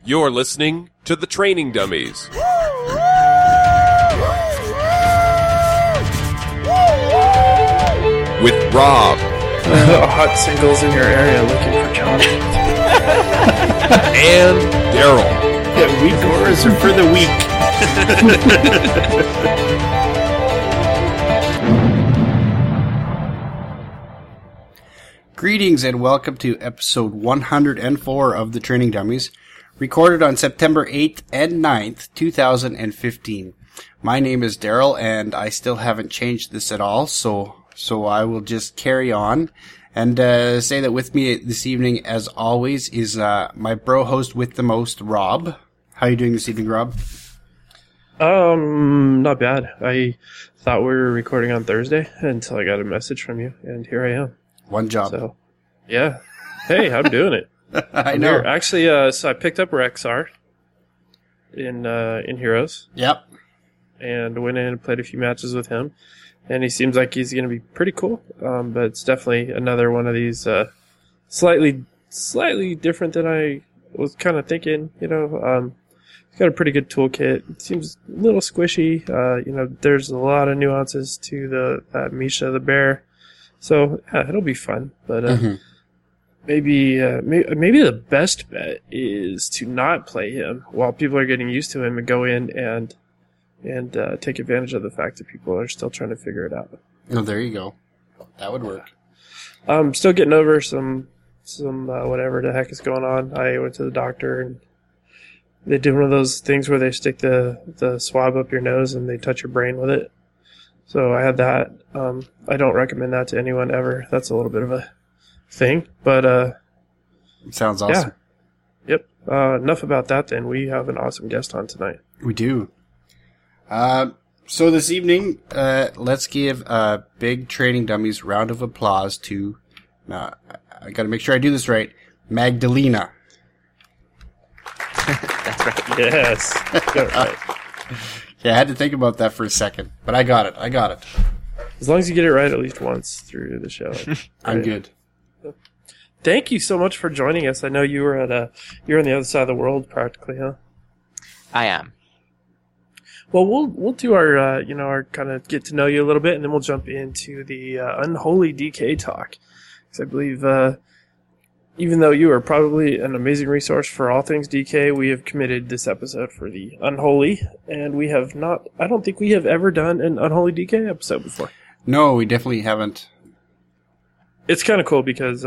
You're listening to The Training Dummies. With Rob. Hot singles in your area looking for John. And Daryl. Yeah, weak ores are for the weak. Greetings and welcome to episode 104 of The Training Dummies, recorded on September 8th and 9th, 2015. My name is Daryl, and I still haven't changed this at all, so I will just carry on and say that with me this evening, as always, is my bro host with the most, Rob. How are you doing this evening, Rob? Not bad. I thought we were recording on Thursday until I got a message from you, and here I am. One job. So, yeah. Hey, I'm doing it. I'm know. Here. Actually, so I picked up Rexar in Heroes. Yep. And went in and played a few matches with him. And he seems like he's going to be pretty cool. But it's definitely another one of these slightly different than I was kind of thinking. You know, he's got a pretty good toolkit. It seems a little squishy. You know, there's a lot of nuances to that Misha the bear. So yeah, it'll be fun. But maybe the best bet is to not play him while people are getting used to him and go in and take advantage of the fact that people are still trying to figure it out. Oh, there you go. That would work. I'm still getting over some whatever the heck is going on. I went to the doctor and they did one of those things where they stick the swab up your nose and they touch your brain with it. So I had that. I don't recommend that to anyone ever. That's a little bit of a thing, but sounds awesome. Yeah. Yep. Enough about that then. We have an awesome guest on tonight. We do. So this evening, let's give a big Training Dummies round of applause to, I gotta make sure I do this right, Magdalena. That's right. Yes. Got it right. Yeah, I had to think about that for a second, but I got it. As long as you get it right at least once through the show. I'm good. Thank you so much for joining us. I know you were you're on the other side of the world practically, huh? I am. Well, we'll do our our kind of get to know you a little bit, and then we'll jump into the Unholy DK talk. Because I believe, even though you are probably an amazing resource for all things DK, we have committed this episode for the Unholy, and we have not. I don't think we have ever done an Unholy DK episode before. No, we definitely haven't. It's kind of cool because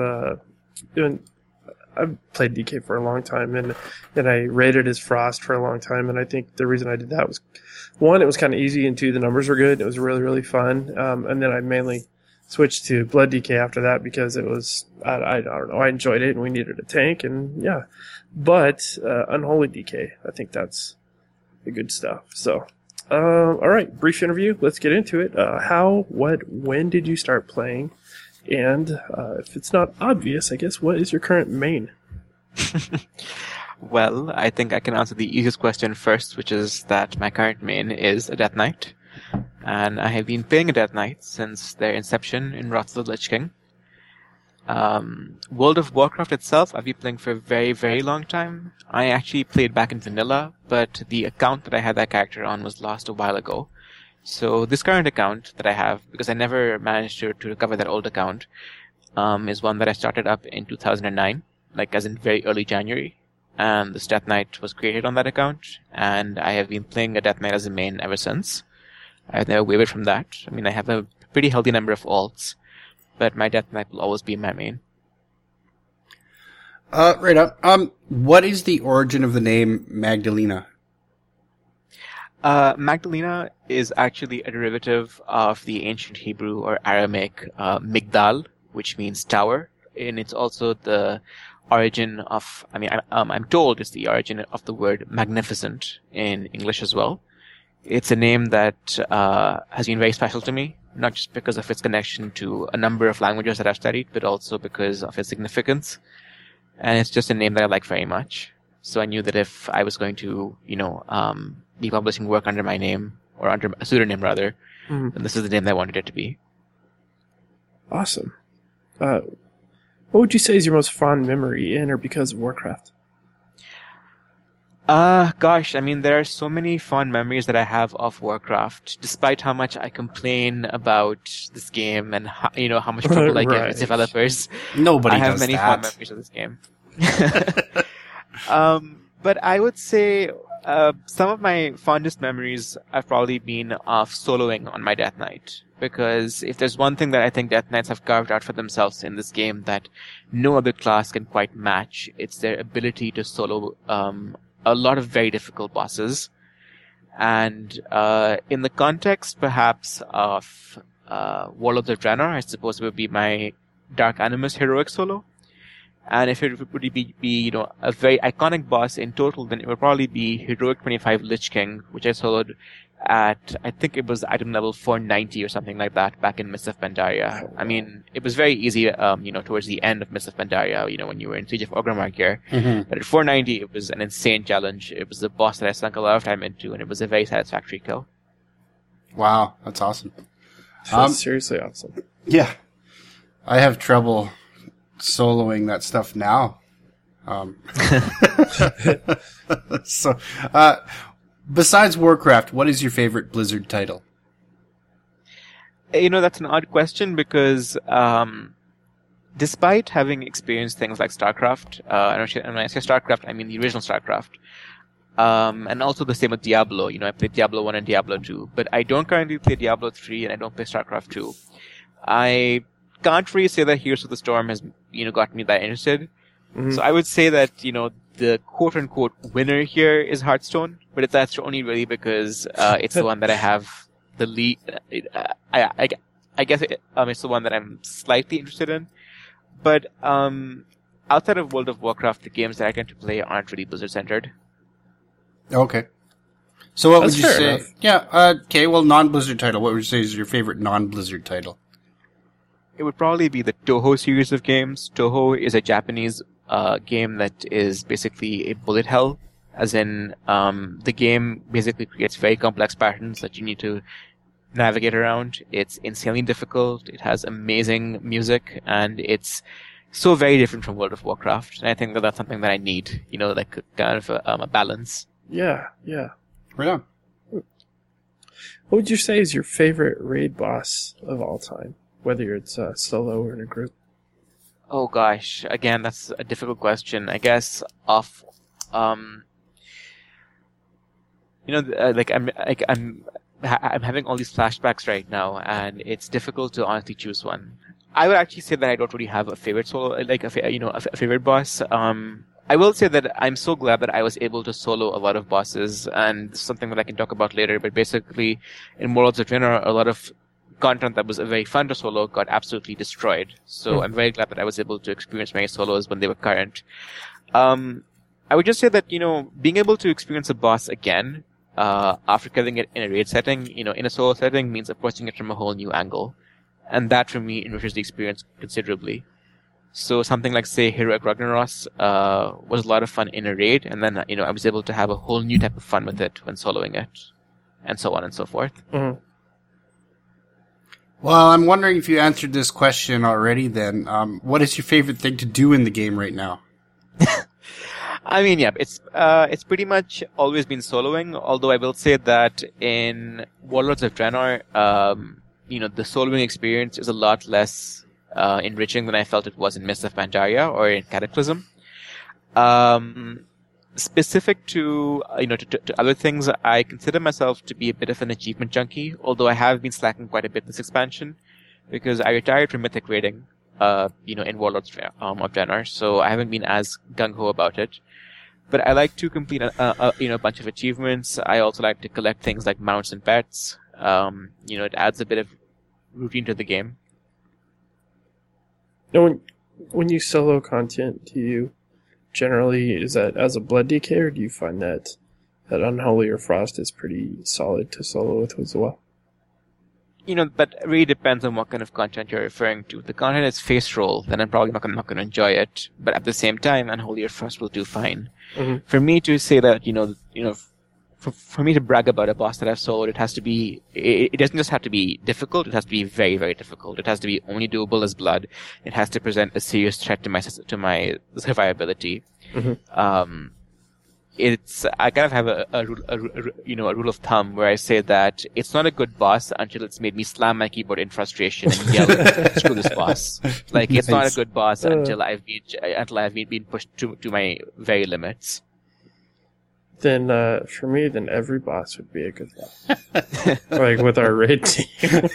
I've played DK for a long time, and I rated as Frost for a long time, and I think the reason I did that was, one, it was kind of easy, and two, the numbers were good. It was really, really fun. And then I mainly switched to Blood DK after that because it was, I don't know, I enjoyed it, and we needed a tank, and yeah. But Unholy DK, I think that's the good stuff. So, all right, brief interview. Let's get into it. How, what, when did you start playing? And if it's not obvious, I guess, what is your current main? Well, I think I can answer the easiest question first, which is that my current main is a Death Knight. And I have been playing a Death Knight since their inception in Wrath of the Lich King. World of Warcraft itself, I've been playing for a very, very long time. I actually played back in vanilla, but the account that I had that character on was lost a while ago. So this current account that I have, because I never managed to recover that old account, is one that I started up in 2009, like as in very early January. And this Death Knight was created on that account, and I have been playing a Death Knight as a main ever since. I've never wavered from that. I mean, I have a pretty healthy number of alts, but my Death Knight will always be my main. Right up. What is the origin of the name Magdalena? Magdalena is actually a derivative of the ancient Hebrew or Aramaic Migdal, which means tower, and it's also the origin of, I'm told it's the origin of the word magnificent in English as well. It's a name that has been very special to me, not just because of its connection to a number of languages that I've studied, but also because of its significance. And it's just a name that I like very much. So I knew that if I was going to, be publishing work under my name, or under a pseudonym rather, then this is the name that I wanted it to be. Awesome. What would you say is your most fond memory in or because of Warcraft? Gosh, I mean, there are so many fond memories that I have of Warcraft, despite how much I complain about this game and how much trouble I give Right. its developers. Nobody I have does many that. fond memories of this game. But I would say some of my fondest memories have probably been of soloing on my Death Knight. Because if there's one thing that I think Death Knights have carved out for themselves in this game that no other class can quite match, it's their ability to solo a lot of very difficult bosses. And in the context, perhaps, of Warlords of Draenor, I suppose it would be my Dark Animus heroic solo. And if it would be a very iconic boss in total, then it would probably be Heroic 25 Lich King, which I soloed at, I think it was item level 490 or something like that back in Mists of Pandaria. I mean, it was very easy, towards the end of Mists of Pandaria, when you were in Siege of Orgrimmar here. Mm-hmm. But at 490, it was an insane challenge. It was a boss that I sunk a lot of time into, and it was a very satisfactory kill. Wow, that's awesome. That's seriously awesome. Yeah. I have trouble soloing that stuff now. So, besides Warcraft, what is your favorite Blizzard title? That's an odd question because despite having experienced things like StarCraft, and when I say StarCraft, I mean the original StarCraft, and also the same with Diablo. I played Diablo 1 and Diablo 2, but I don't currently play Diablo 3 and I don't play StarCraft 2. I can't really say that Heroes of the Storm has, gotten me that interested. Mm-hmm. So I would say that, the quote-unquote winner here is Hearthstone, but that's only really because it's the one that I have the lead. I guess it's the one that I'm slightly interested in. But outside of World of Warcraft, the games that I tend to play aren't really Blizzard-centered. Okay. So what That's would you fair say? enough. Yeah, okay, well, non-Blizzard title. What would you say is your favorite non-Blizzard title? It would probably be the Touhou series of games. Touhou is a Japanese game that is basically a bullet hell, as in the game basically creates very complex patterns that you need to navigate around. It's insanely difficult. It has amazing music, and it's so very different from World of Warcraft. And I think that that's something that I need, like kind of a balance. Yeah. Right on. What would you say is your favorite raid boss of all time? Whether it's solo or in a group. Oh gosh, again, that's a difficult question. I guess I'm having all these flashbacks right now, and it's difficult to honestly choose one. I would actually say that I don't really have a favorite solo, like a favorite boss. I will say that I'm so glad that I was able to solo a lot of bosses, and this is something that I can talk about later. But basically, in Warlords of Draenor, a lot of content that was very fun to solo got absolutely destroyed. So I'm very glad that I was able to experience many solos when they were current. I would just say that, being able to experience a boss again, after killing it in a raid setting, in a solo setting means approaching it from a whole new angle. And that for me enriches the experience considerably. So something like, say, Heroic Ragnaros, was a lot of fun in a raid, and then, I was able to have a whole new type of fun with it when soloing it. And so on and so forth. Mm-hmm. Well, I'm wondering if you answered this question already then. What is your favorite thing to do in the game right now? I mean, yeah, it's pretty much always been soloing, although I will say that in Warlords of Draenor, the soloing experience is a lot less enriching than I felt it was in Mists of Pandaria or in Cataclysm. Specific to to other things, I consider myself to be a bit of an achievement junkie, although I have been slacking quite a bit this expansion, because I retired from Mythic raiding, in Warlords of Draenor, so I haven't been as gung-ho about it. But I like to complete a bunch of achievements. I also like to collect things like mounts and pets. It adds a bit of routine to the game. Now, when you solo content, do you generally, is that as a Blood DK, or do you find that Unholy or Frost is pretty solid to solo with as well? That really depends on what kind of content you're referring to. If the content is face roll, then I'm probably not going to enjoy it. But at the same time, Unholy or Frost will do fine. Mm-hmm. For me to say that, for me to brag about a boss that I've soloed, it has to be, it doesn't just have to be difficult, it has to be very, very difficult. It has to be only doable as blood. It has to present a serious threat to my survivability. Mm-hmm. I kind of have a rule of thumb where I say that it's not a good boss until it's made me slam my keyboard in frustration and yell, "Screw this boss!" Like it's not a good boss until I've been pushed to my very limits. Then for me, then every boss would be a good boss. Like with our raid team.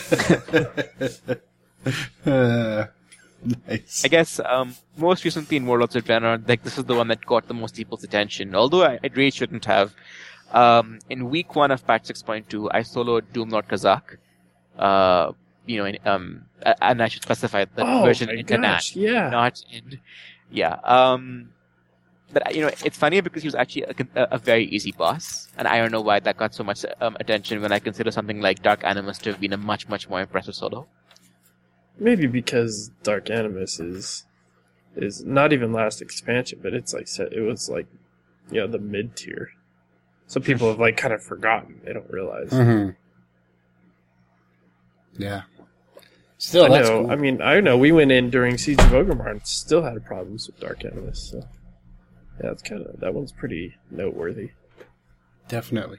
Nice. I guess most recently in Warlords of Draenor, like this is the one that got the most people's attention. Although I really shouldn't have. In week 1 of patch 6.2, I soloed Doomlord Kazak. And I should specify that version in gosh, yeah. not in. Yeah. But it's funny because he was actually a very easy boss, and I don't know why that got so much attention when I consider something like Dark Animus to have been a much, much more impressive solo. Maybe because Dark Animus is not even last expansion, but it's like it was like the mid tier. So people have like kind of forgotten. They don't realize. Mm-hmm. Yeah. Still, I that's know. cool. I mean, I know we went in during Siege of Orgrimmar and still had problems with Dark Animus. So yeah, it's that one's pretty noteworthy. Definitely.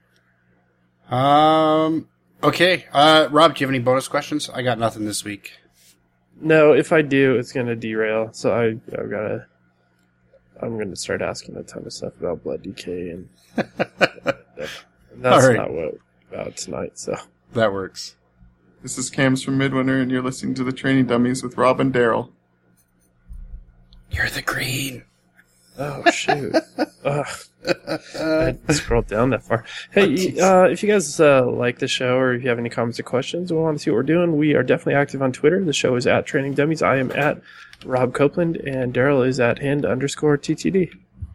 Okay. Rob, do you have any bonus questions? I got nothing this week. No, if I do, it's gonna derail. So I'm gonna start asking a ton of stuff about Blood DK, and that's not what about tonight. So that works. This is Cams from Midwinter, and you're listening to the Training Dummies with Rob and Daryl. You're the green. Oh, shoot. I scrolled down that far. Hey, if you guys like the show, or if you have any comments or questions or want to see what we're doing, we are definitely active on Twitter. The show is at Training Dummies. I am at Rob Copeland, and Daryl is at Hind_TTD.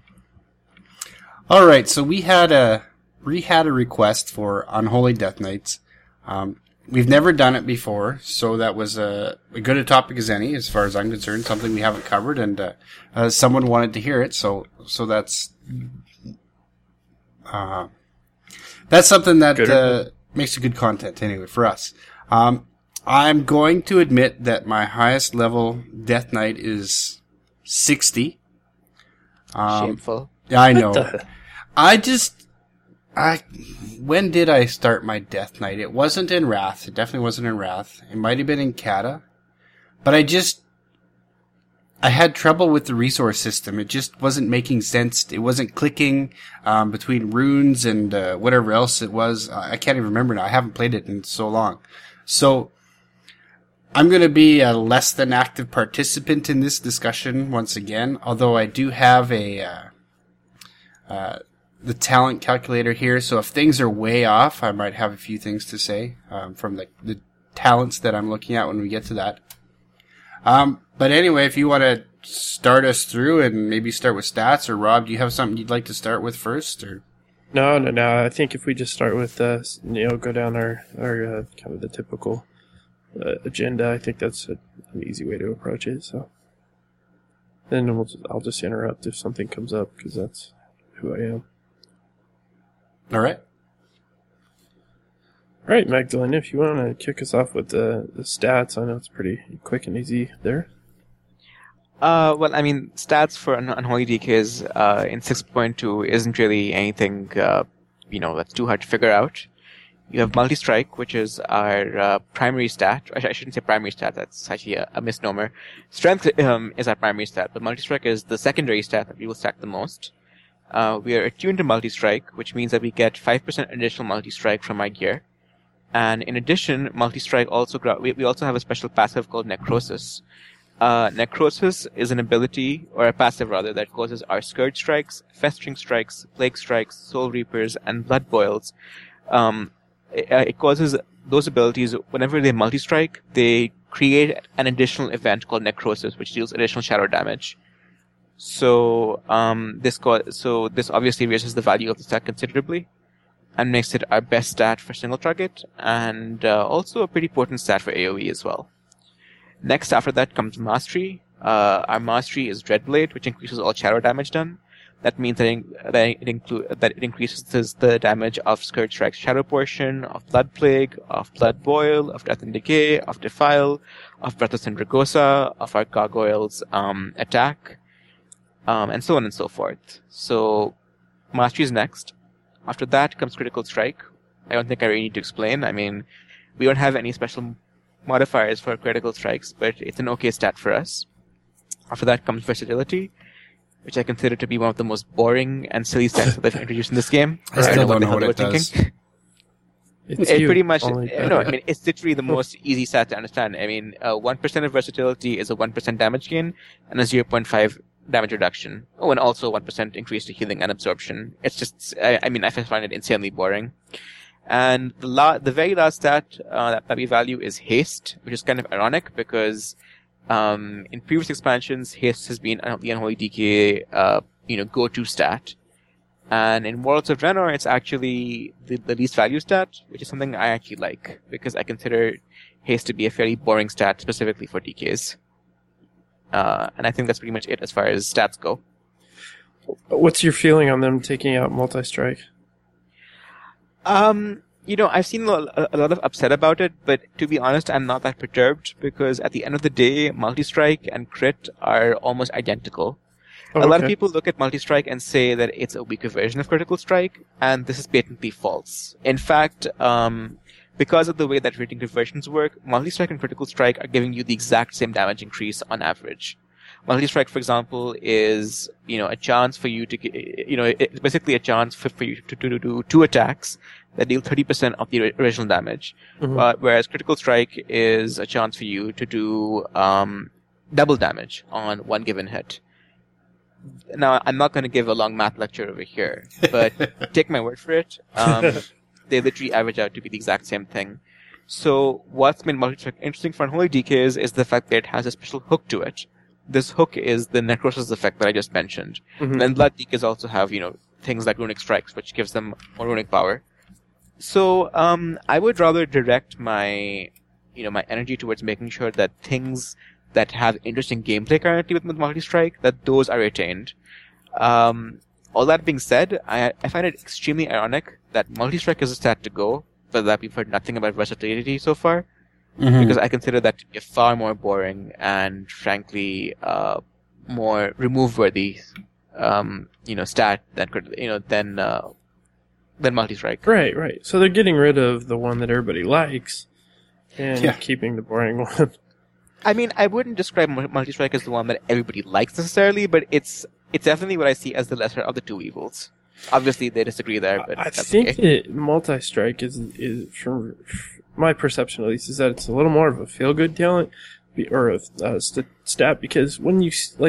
All right, so we had a request for Unholy Death Knights. We've never done it before, so that was as good a topic as any, as far as I'm concerned. Something we haven't covered, and someone wanted to hear it, so that's something that makes a good content anyway for us. I'm going to admit that my highest level Death Knight is 60. Shameful. Yeah, I know. When did I start my Death Knight? It wasn't in Wrath. It definitely wasn't in Wrath. It might have been in Kata. But I had trouble with the resource system. It just wasn't making sense. It wasn't clicking between runes and whatever else it was. I can't even remember now. I haven't played it in so long. So I'm going to be a less than active participant in this discussion once again, although I do have the talent calculator here, so if things are way off, I might have a few things to say from the talents that I'm looking at when we get to that. But anyway, if you want to start us through and maybe start with stats, or Rob, do you have something you'd like to start with first? Or No. I think if we just start with go down our kind of the typical agenda, I think that's an easy way to approach it. So then I'll just interrupt if something comes up, because that's who I am. All right. All right, Magdalene, if you want to kick us off with the stats, I know it's pretty quick and easy there. Well, I mean, stats for Unholy DKs in 6.2 isn't really anything, that's too hard to figure out. You have Multi-Strike, which is our primary stat. I shouldn't say primary stat, that's actually a misnomer. Strength is our primary stat, but Multi-Strike is the secondary stat that we will stack the most. We are attuned to Multi-Strike, which means that we get 5% additional Multi-Strike from our gear. And in addition, Multi-Strike also, we also have a special passive called Necrosis. Necrosis is an ability, or a passive rather, that causes our Scourge Strikes, Festering Strikes, Plague Strikes, Soul Reapers, and Blood Boils. It causes those abilities, whenever they multi-strike, they create an additional event called Necrosis, which deals additional shadow damage. So this obviously raises the value of the stat considerably, and makes it our best stat for single target, and also a pretty potent stat for AoE as well. Next after that comes Mastery. Our Mastery is Dreadblade, which increases all shadow damage done. That means that it increases the damage of Scourge Strike's Shadow Portion, of Blood Plague, of Blood Boil, of Death and Decay, of Defile, of Breath of Syndragosa, of our Gargoyle's attack. and so on and so forth. So Mastery is next. After that comes Critical Strike. I don't think I really need to explain. I mean, we don't have any special modifiers for Critical Strikes, but it's an okay stat for us. After that comes Versatility, which I consider to be one of the most boring and silly stats that they've introduced in this game. I still don't the know hell what they it were does. thinking. It's It you, pretty much, only no, better. I mean, it's literally the most easy stat to understand. I mean, 1% of versatility is a 1% damage gain and a 0.5 damage reduction. Oh, and also 1% increase to healing and absorption. It's just, I mean, I find it insanely boring. And the very last stat that we value is haste, which is kind of ironic because in previous expansions, haste has been the Unholy DK go-to stat. And in Worlds of Draenor, it's actually the least value stat, which is something I actually like, because I consider haste to be a fairly boring stat, specifically for DKs. And I think that's pretty much it as far as stats go. What's your feeling on them taking out multi-strike? I've seen a lot of upset about it, but to be honest, I'm not that perturbed, because at the end of the day, multi-strike and crit are almost identical. Oh, A lot of okay. people look at multi-strike and say that it's a weaker version of critical strike, and this is patently false. In fact, because of the way that rating conversions work, multi-strike and critical strike are giving you the exact same damage increase on average. Multi-strike, for example, is, a chance for you to, it's basically a chance for you to do 2 attacks that deal 30% of the original damage. Mhm. Whereas critical strike is a chance for you to do, double damage on one given hit. Now, I'm not going to give a long math lecture over here, but take my word for it. They literally average out to be the exact same thing. So what's made multi-strike interesting for Unholy DKs is the fact that it has a special hook to it. This hook is the necrosis effect that I just mentioned. Mhm. And then Blood DKs also have, things like runic strikes, which gives them more runic power. So, I would rather direct my energy towards making sure that things that have interesting gameplay currently with multi-strike, that those are retained. All that being said, I find it extremely ironic that multi-strike is a stat to go, but that we've heard nothing about versatility so far, because I consider that to be a far more boring and, frankly, more remove-worthy, stat than multi-strike. Right. So they're getting rid of the one that everybody likes and Yeah. keeping the boring one. I mean, I wouldn't describe multi-strike as the one that everybody likes necessarily, but it's definitely what I see as the lesser of the two evils. Obviously, they disagree there, but I that's think okay. that multi-strike is from my perception at least, is that it's a little more of a feel-good talent or a stat, because when you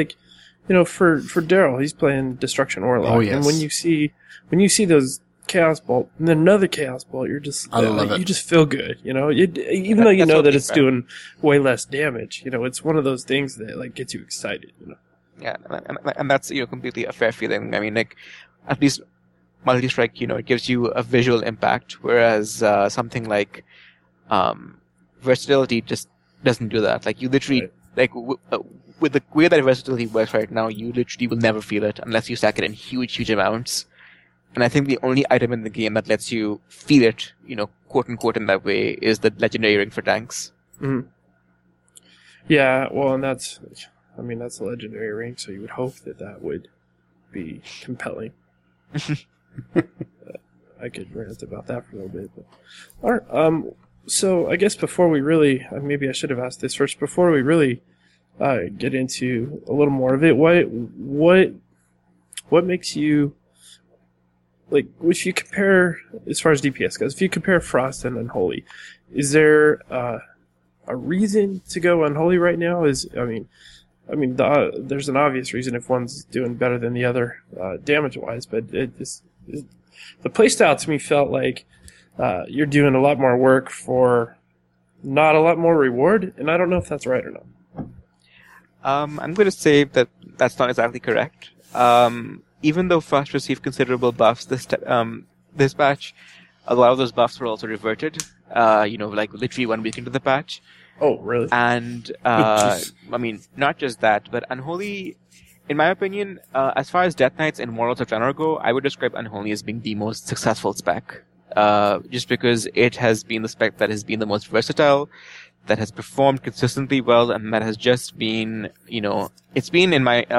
for Daryl, he's playing Destruction Warlock, Oh, yes. and when you see those Chaos Bolt and then another Chaos Bolt, you're just I love it. you just feel good, even though you That's know that totally it's fair. doing way less damage. It's one of those things that gets you excited. Yeah, and that's completely a fair feeling. I mean, at least multi-strike, it gives you a visual impact, whereas something like versatility just doesn't do that. Like, you literally with the way that versatility works right now, you literally will never feel it unless you stack it in huge amounts. And I think the only item in the game that lets you feel it, quote unquote, in that way, is the legendary ring for tanks. Mm-hmm. Yeah, well, and that's a legendary ring, so you would hope that would be compelling. I could rant about that for a little bit. But. All right, so I guess before we really, maybe I should have asked this first, before we really get into a little more of it, what makes you, like, if you compare, as far as DPS goes, if you compare Frost and Unholy, is there a reason to go Unholy right now? There's an obvious reason if one's doing better than the other damage-wise, but the playstyle to me felt like you're doing a lot more work for not a lot more reward, and I don't know if that's right or not. I'm going to say that that's not exactly correct. Even though Frost received considerable buffs this patch, a lot of those buffs were also reverted, like literally 1 week into the patch. Oh, really? And, not just that, but Unholy, in my opinion, as far as Death Knights and Worlds of Draenor go, I would describe Unholy as being the most successful spec. Just because it has been the spec that has been the most versatile, that has performed consistently well, and that has just been, it's been in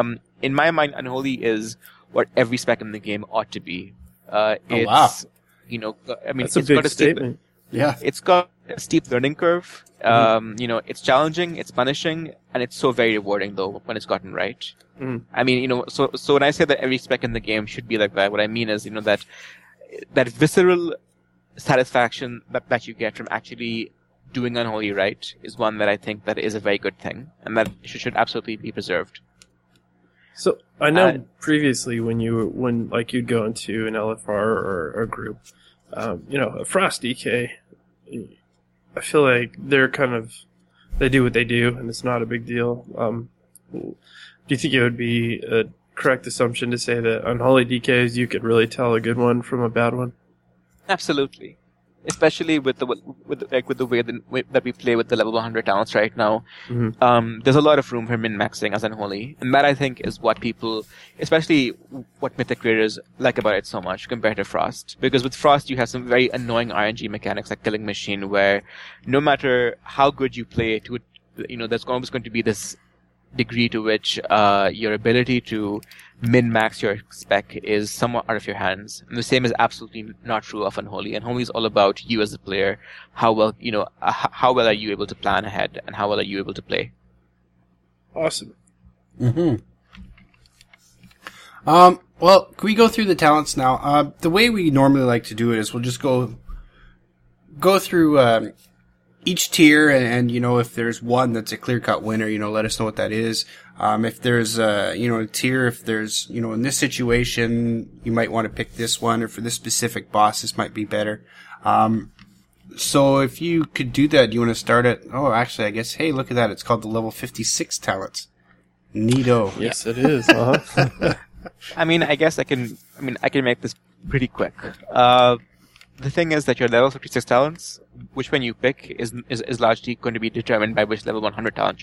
in my mind, Unholy is what every spec in the game ought to be. It's, wow. You know, I mean, That's a it's big got a steep, statement. Yeah. it's got a steep learning curve. You know, it's challenging, it's punishing, and it's so very rewarding though when it's gotten right. Mm. I mean, you know, so when I say that every spec in the game should be like that, what I mean is, you know, that visceral satisfaction that you get from actually doing Unholy right is one that I think that is a very good thing, and that should absolutely be preserved. So I know previously when you'd go into an LFR or a group, you know, a Frost DK, I feel like they do what they do, and it's not a big deal. Do you think it would be a correct assumption to say that Unholy DKs you could really tell a good one from a bad one? Absolutely. Especially with the way that we play with the level 100 talents right now, there's a lot of room for min-maxing as Unholy, and that I think is what people, especially what Mythic creators like about it so much compared to Frost. Because with Frost you have some very annoying RNG mechanics like Killing Machine, where no matter how good you play, you know, there's always going to be this degree to which your ability to min-max your spec is somewhat out of your hands. And the same is absolutely not true of Unholy. Unholy is all about you as a player. How well are you able to plan ahead, and how well are you able to play? Awesome. Mm-hmm. Well, can we go through the talents now? The way we normally like to do it is we'll just go through each tier, and you know, if there's one that's a clear-cut winner, you know, let us know what that is. If there's you know, a tier, if there's, you know, in this situation, you might want to pick this one, or for this specific boss, this might be better. So if you could do that, do you want to start at, actually, I guess, hey, look at that, it's called the level 56 talents. Neato. Yes, it is. Uh-huh. I mean, I can make this pretty quick. The thing is that your level 56 talents, which one you pick is largely going to be determined by which level 100 talent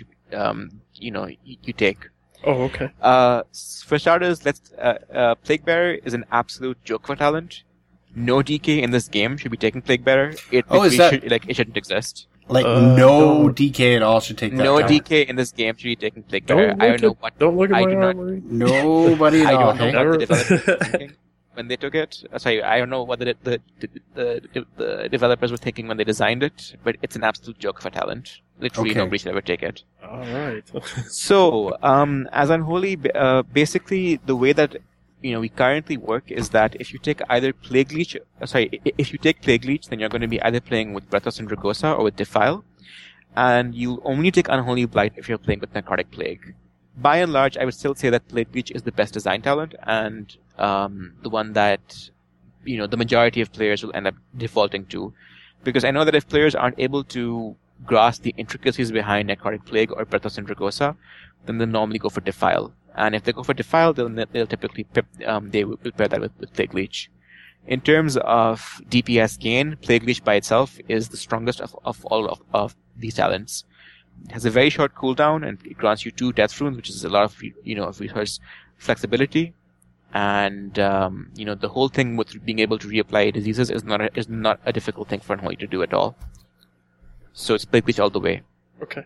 you take. Oh, okay. For starters, Plague Bearer is an absolute joke of a talent. No DK in this game should be taking Plague Bearer. It shouldn't exist. Like, no DK at all should take that. No talent. DK in this game should be taking Plague Bearer. Don't look at my armory. Nobody at all. I don't know what the developers were thinking when they took it. Sorry, I don't know what the developers were thinking when they designed it, but it's an absolute joke of a talent. Literally, nobody should ever take it. All right. So, as Unholy, basically the way that we currently work is that if you take either Plague Leech, if you take Plague Leech, then you're going to be either playing with Breath of Sindragosa or with Defile, and you only take Unholy Blight if you're playing with Necrotic Plague. By and large, I would still say that Plague Leech is the best design talent, and the one that the majority of players will end up defaulting to, because I know that if players aren't able to grasp the intricacies behind Necrotic Plague or Breath of Sindragosa, then they'll normally go for Defile. And if they go for Defile, they'll typically they will pair that with Plague Leech. In terms of DPS gain, Plague Leech by itself is the strongest of all of these talents. It has a very short cooldown, and it grants you 2 Death Runes, which is a lot of of resource flexibility. And the whole thing with being able to reapply diseases is not a difficult thing for Unholy to do at all. So it's Plague Leech all the way. Okay.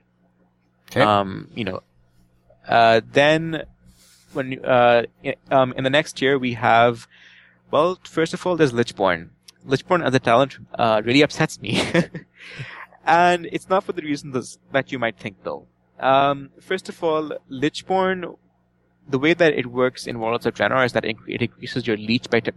Then when in the next tier we have, well, first of all, there's Lichborn. Lichborn as a talent really upsets me. And it's not for the reasons that you might think, though. First of all, Lichborn, the way that it works in Warlords of Draenor is that it increases your leech by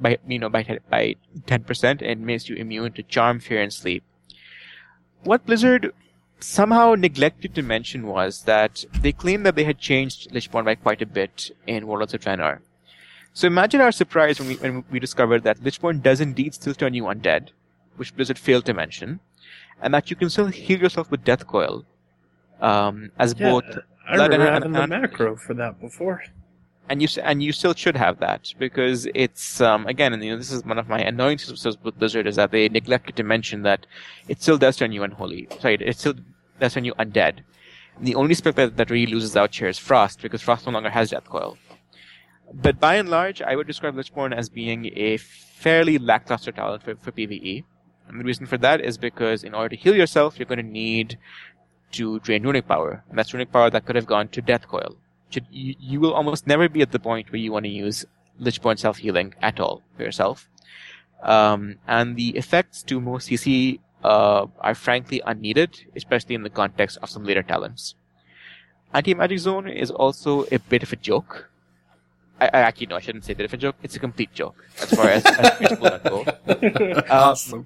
10% and makes you immune to Charm, Fear, and Sleep. What Blizzard somehow neglected to mention was that they claimed that they had changed Lichborn by quite a bit in Warlords of Draenor. So imagine our surprise when we discovered that Lichborn does indeed still turn you undead, which Blizzard failed to mention, and that you can still heal yourself with Death Coil. Both I remember having the macro for that before. And you still should have that, because it's again, this is one of my annoyances with Blizzard, is that they neglected to mention that it still does turn you unholy. Sorry, it still does turn you undead. And the only spec that really loses out here is Frost, because Frost no longer has Death Coil. But by and large, I would describe Lichborn as being a fairly lackluster talent for PvE. And the reason for that is because in order to heal yourself, you're going to need to drain runic power. And that's runic power that could have gone to Death Coil. you will almost never be at the point where you want to use Lichborn self-healing at all for yourself. And the effects to most CC are frankly unneeded, especially in the context of some later talents. Anti-Magic Zone is also a bit of a joke. I actually, no, I shouldn't say bit of a joke. It's a complete joke, as far as cooldown go. Awesome.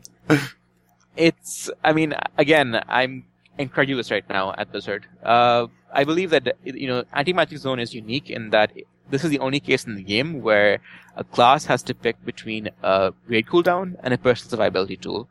I mean, again, I'm incredulous right now at Blizzard. I believe that, Anti-Magic Zone is unique in that this is the only case in the game where a class has to pick between a raid cooldown and a personal survivability tool.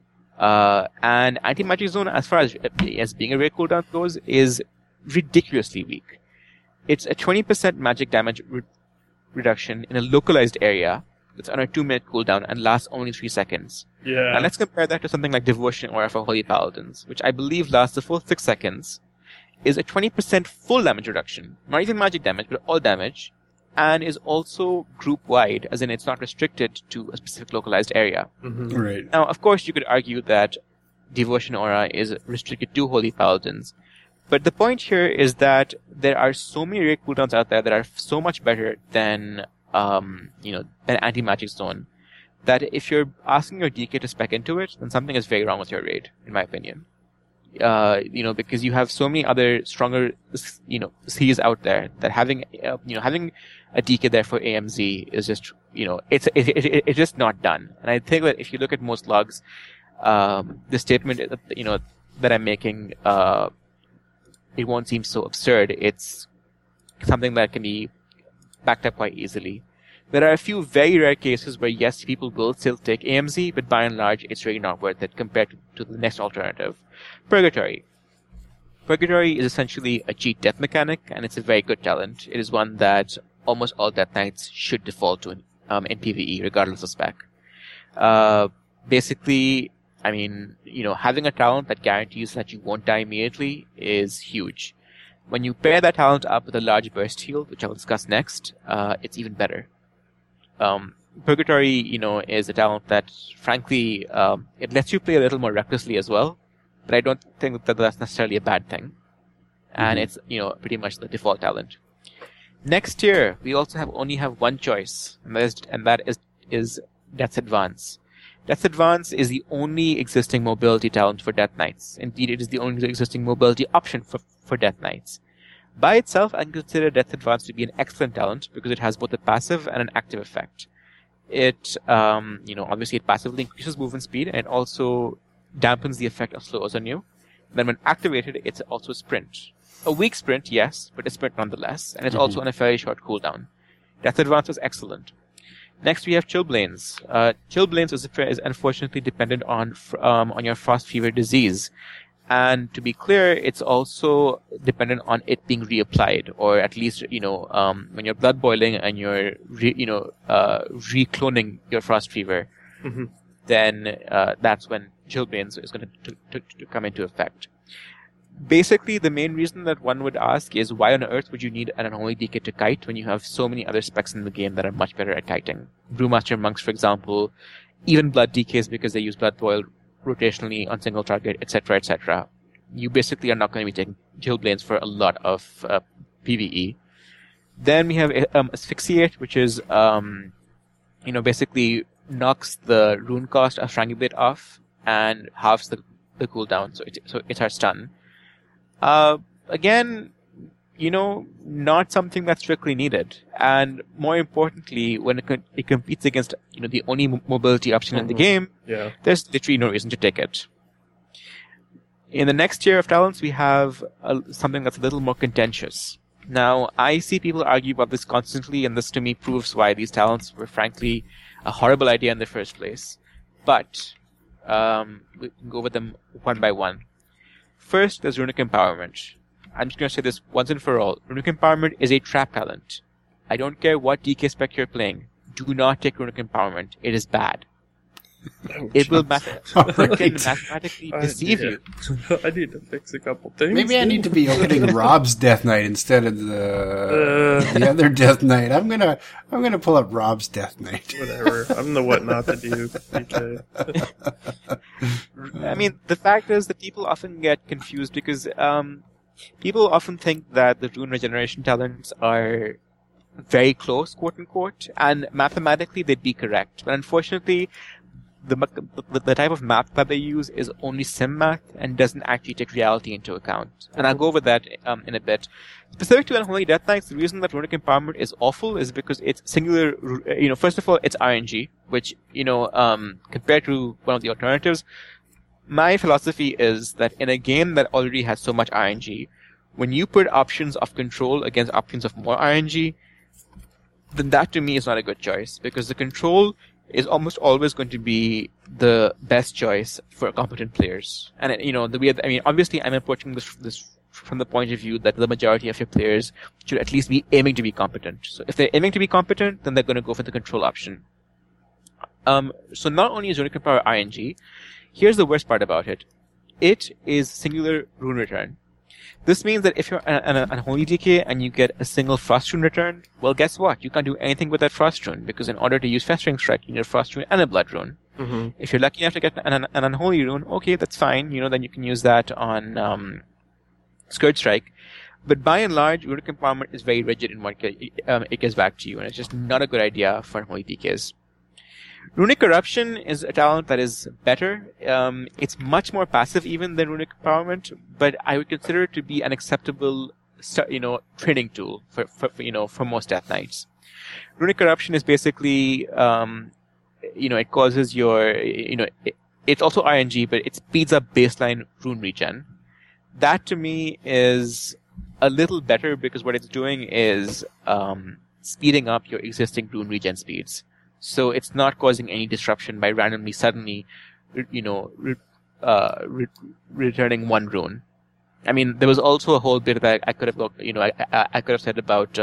And Anti-Magic Zone, as far as being a raid cooldown goes, is ridiculously weak. It's a 20% magic damage reduction in a localized area that's on a 2-minute cooldown and lasts only 3 seconds. Yeah. Now let's compare that to something like Devotion Aura for Holy Paladins, which I believe lasts a full 6 seconds, is a 20% full damage reduction. Not even magic damage, but all damage, and is also group-wide, as in it's not restricted to a specific localized area. Mm-hmm. Right. Now, of course, you could argue that Devotion Aura is restricted to Holy Paladins, but the point here is that there are so many raid cooldowns out there that are so much better than than Anti-Magic Zone, that if you're asking your DK to spec into it, then something is very wrong with your raid, in my opinion. Because you have so many other stronger, Cs out there that having a DK there for AMZ is just, it's just not done. And I think that if you look at most logs, the statement, that I'm making, it won't seem so absurd. It's something that can be backed up quite easily. There are a few very rare cases where, yes, people will still take AMZ, but by and large, it's really not worth it compared to the next alternative. Purgatory. Purgatory is essentially a cheat death mechanic, and it's a very good talent. It is one that almost all Death Knights should default to in PvE, regardless of spec. Basically, I mean, having a talent that guarantees that you won't die immediately is huge. When you pair that talent up with a large burst heal, which I'll discuss next, it's even better. Purgatory, is a talent that, frankly, it lets you play a little more recklessly as well, but I don't think that that's necessarily a bad thing. And it's, pretty much the default talent. Next tier, we also only have one choice, and that is Death's Advance. Death's Advance is the only existing mobility talent for Death Knights. Indeed, it is the only existing mobility option for Death Knights. By itself, I consider Death's Advance to be an excellent talent because it has both a passive and an active effect. It, obviously it passively increases movement speed and it also dampens the effect of slows on you. Then when activated, it's also a sprint. A weak sprint, yes, but a sprint nonetheless, and it's also on a very short cooldown. Death's Advance is excellent. Next, we have Chillblains. Chillblains is unfortunately dependent on your Frost Fever disease. And to be clear, it's also dependent on it being reapplied, or at least, when you're blood boiling and you're, recloning your Frost Fever, then that's when Chillblains is going to come into effect. Basically, the main reason that one would ask is why on earth would you need an unholy DK to kite when you have so many other specs in the game that are much better at kiting? Brewmaster Monks, for example, even Blood DKs because they use Blood Boil rotationally on single target, etc., etc. You basically are not going to be taking Chillblains for a lot of PvE. Then we have Asphyxiate, which is, basically knocks the rune cost of Strangulate off and halves the cooldown, so it's our stun. Again, not something that's strictly needed. And more importantly, when it competes against, the only mobility option in the game, there's literally no reason to take it. In the next tier of talents, we have something that's a little more contentious. Now, I see people argue about this constantly, and this to me proves why these talents were frankly a horrible idea in the first place. But, we can go over them one by one. First, there's Runic Empowerment. I'm just going to say this once and for all. Runic Empowerment is a trap talent. I don't care what DK spec you're playing. Do not take Runic Empowerment. It is bad. It will mathematically deceive you. I need to fix a couple things. Maybe I need to be opening Rob's Death Knight instead of the other Death Knight. I'm gonna pull up Rob's Death Knight. Whatever. I'm the what not to do. Okay. I mean, the fact is that people often get confused because People often think that the rune regeneration talents are very close, quote unquote, and mathematically they'd be correct. But unfortunately, the type of math that they use is only sim math and doesn't actually take reality into account. And I'll go over that in a bit. Specific to Unholy Death Knights, the reason that runic empowerment is awful is because it's singular, first of all, it's RNG, which, compared to one of the alternatives, my philosophy is that in a game that already has so much RNG, when you put options of control against options of more RNG, then that to me is not a good choice, because the control is almost always going to be the best choice for competent players. And, obviously I'm approaching this from the point of view that the majority of your players should at least be aiming to be competent. So if they're aiming to be competent, then they're going to go for the control option. So not only is Runic Empower RNG, here's the worst part about it. It is singular rune return. This means that if you're an Unholy DK and you get a single Frost Rune return, well, guess what? You can't do anything with that Frost Rune, because in order to use Festering Strike, you need a Frost Rune and a Blood Rune. Mm-hmm. If you're lucky enough to get an Unholy Rune, okay, that's fine. Then you can use that on Scourge Strike. But by and large, Runic Empowerment is very rigid in what it gives back to you, and it's just not a good idea for Unholy DKs. Runic Corruption is a talent that is better. It's much more passive even than Runic Empowerment, but I would consider it to be an acceptable, training tool for most Death Knights. Runic Corruption is basically, it causes your, it's also RNG, but it speeds up baseline rune regen. That to me is a little better, because what it's doing is speeding up your existing rune regen speeds. So it's not causing any disruption by randomly, suddenly, returning one rune. I mean, there was also a whole bit that I could have, I could have said about,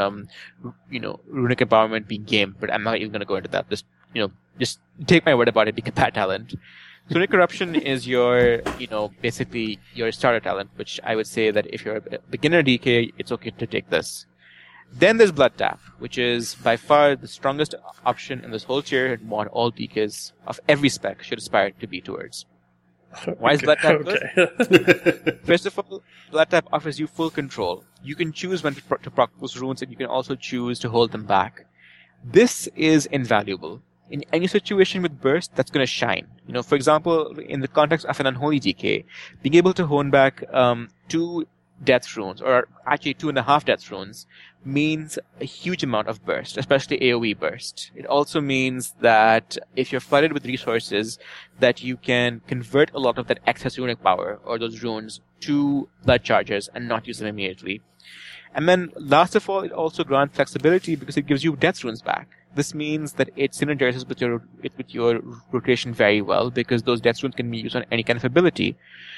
Runic Empowerment being game, but I'm not even going to go into that. Just take my word about it being a bad talent. So Runic Corruption is your, basically your starter talent, which I would say that if you're a beginner DK, it's okay to take this. Then there's Blood Tap, which is by far the strongest option in this whole tier, and what all DKs of every spec should aspire to be towards. Why is Blood Tap good? First of all, Blood Tap offers you full control. You can choose when to proc those runes, and you can also choose to hold them back. This is invaluable. In any situation with Burst, that's going to shine. For example, in the context of an Unholy DK, being able to hone back 2 Death Runes, or actually 2.5 Death Runes, means a huge amount of burst, especially AoE burst. It also means that if you're flooded with resources, that you can convert a lot of that excess runic power, or those runes, to blood charges and not use them immediately. And then, last of all, it also grants flexibility because it gives you Death Runes back. This means that it synergizes with your rotation very well, because those Death Runes can be used on any kind of ability.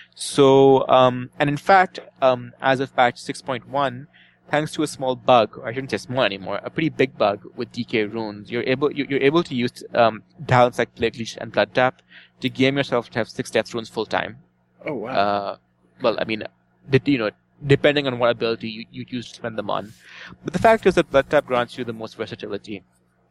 So, and in fact, as of patch 6.1, thanks to a small bug, or I shouldn't say small anymore, a pretty big bug with DK runes, you're able to use talents like Plague Leech and Blood Tap to game yourself to have 6 Death Runes full time. Oh wow! Well, I mean, depending on what ability you choose to spend them on. But the fact is that Blood Tap grants you the most versatility.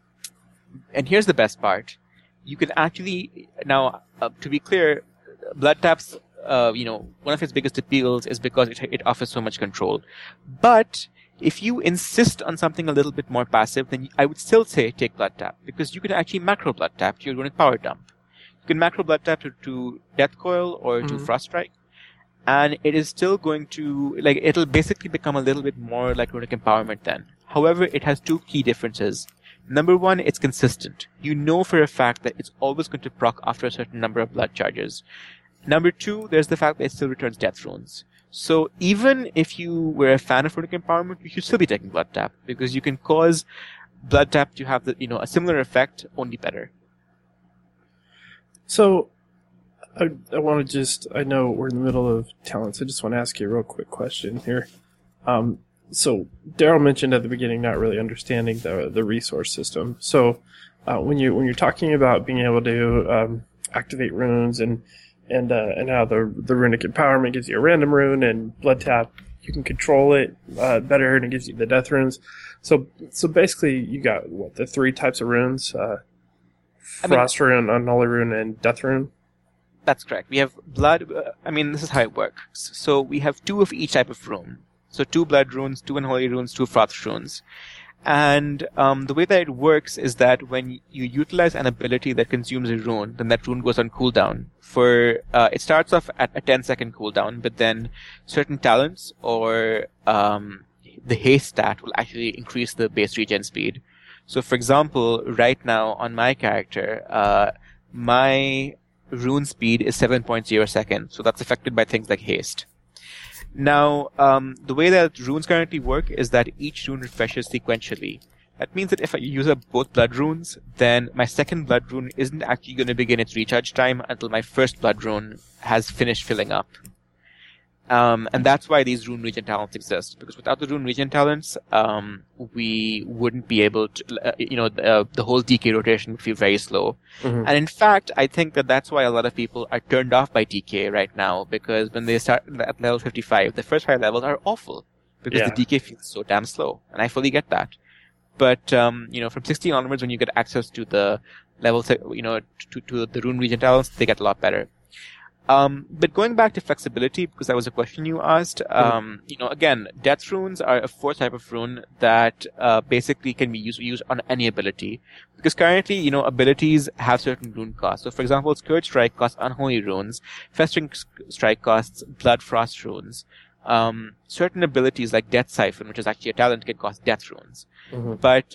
And here's the best part: you can actually now, to be clear, Blood Tap's one of its biggest appeals is because it offers so much control. But if you insist on something a little bit more passive, then I would still say take Blood Tap, because you can actually macro Blood Tap to your Runic Power Dump. You can macro Blood Tap to Death Coil or to Frost Strike, and it is still going to, it'll basically become a little bit more like Runic Empowerment then. However, it has 2 key differences. Number 1, it's consistent. You know for a fact that it's always going to proc after a certain number of blood charges. Number 2, there's the fact that it still returns Death Runes. So even if you were a fan of Runic Empowerment, you should still be taking Blood Tap, because you can cause Blood Tap to have a similar effect, only better. So, I want to I know we're in the middle of talents, I just want to ask you a real quick question here. So, Daryl mentioned at the beginning not really understanding the resource system. So, when you're talking about being able to activate runes and how the Runic Empowerment gives you a random rune, and Blood Tap, you can control it better, and it gives you the Death Runes. So basically, you got the 3 types of runes: Frost Rune, Unholy Rune, and Death Rune. That's correct. We have blood. This is how it works. So we have 2 of each type of rune. So 2 blood runes, 2 unholy runes, 2 froth runes. And the way that it works is that when you utilize an ability that consumes a rune, then that rune goes on cooldown. It starts off at a 10-second cooldown, but then certain talents or the haste stat will actually increase the base regen speed. So, for example, right now on my character, my rune speed is 7.0 seconds, so that's affected by things like haste. Now, the way that runes currently work is that each rune refreshes sequentially. That means that if I use up both blood runes, then my second blood rune isn't actually going to begin its recharge time until my first blood rune has finished filling up. And that's why these rune regen talents exist, because without the rune regen talents, we wouldn't be able to, the whole DK rotation would feel very slow. Mm-hmm. And in fact, I think that that's why a lot of people are turned off by DK right now, because when they start at level 55, the first 5 levels are awful, because the DK feels so damn slow, and I fully get that. But, from 16 onwards, when you get access to the levels, to the rune regen talents, they get a lot better. But going back to flexibility, because that was a question you asked, again, death runes are a 4th type of rune that basically can be used on any ability. Because currently, abilities have certain rune costs. So, for example, Scourge Strike costs unholy runes, Festering Strike costs blood frost runes. Certain abilities like Death Siphon, which is actually a talent, can cost death runes. Mm-hmm. But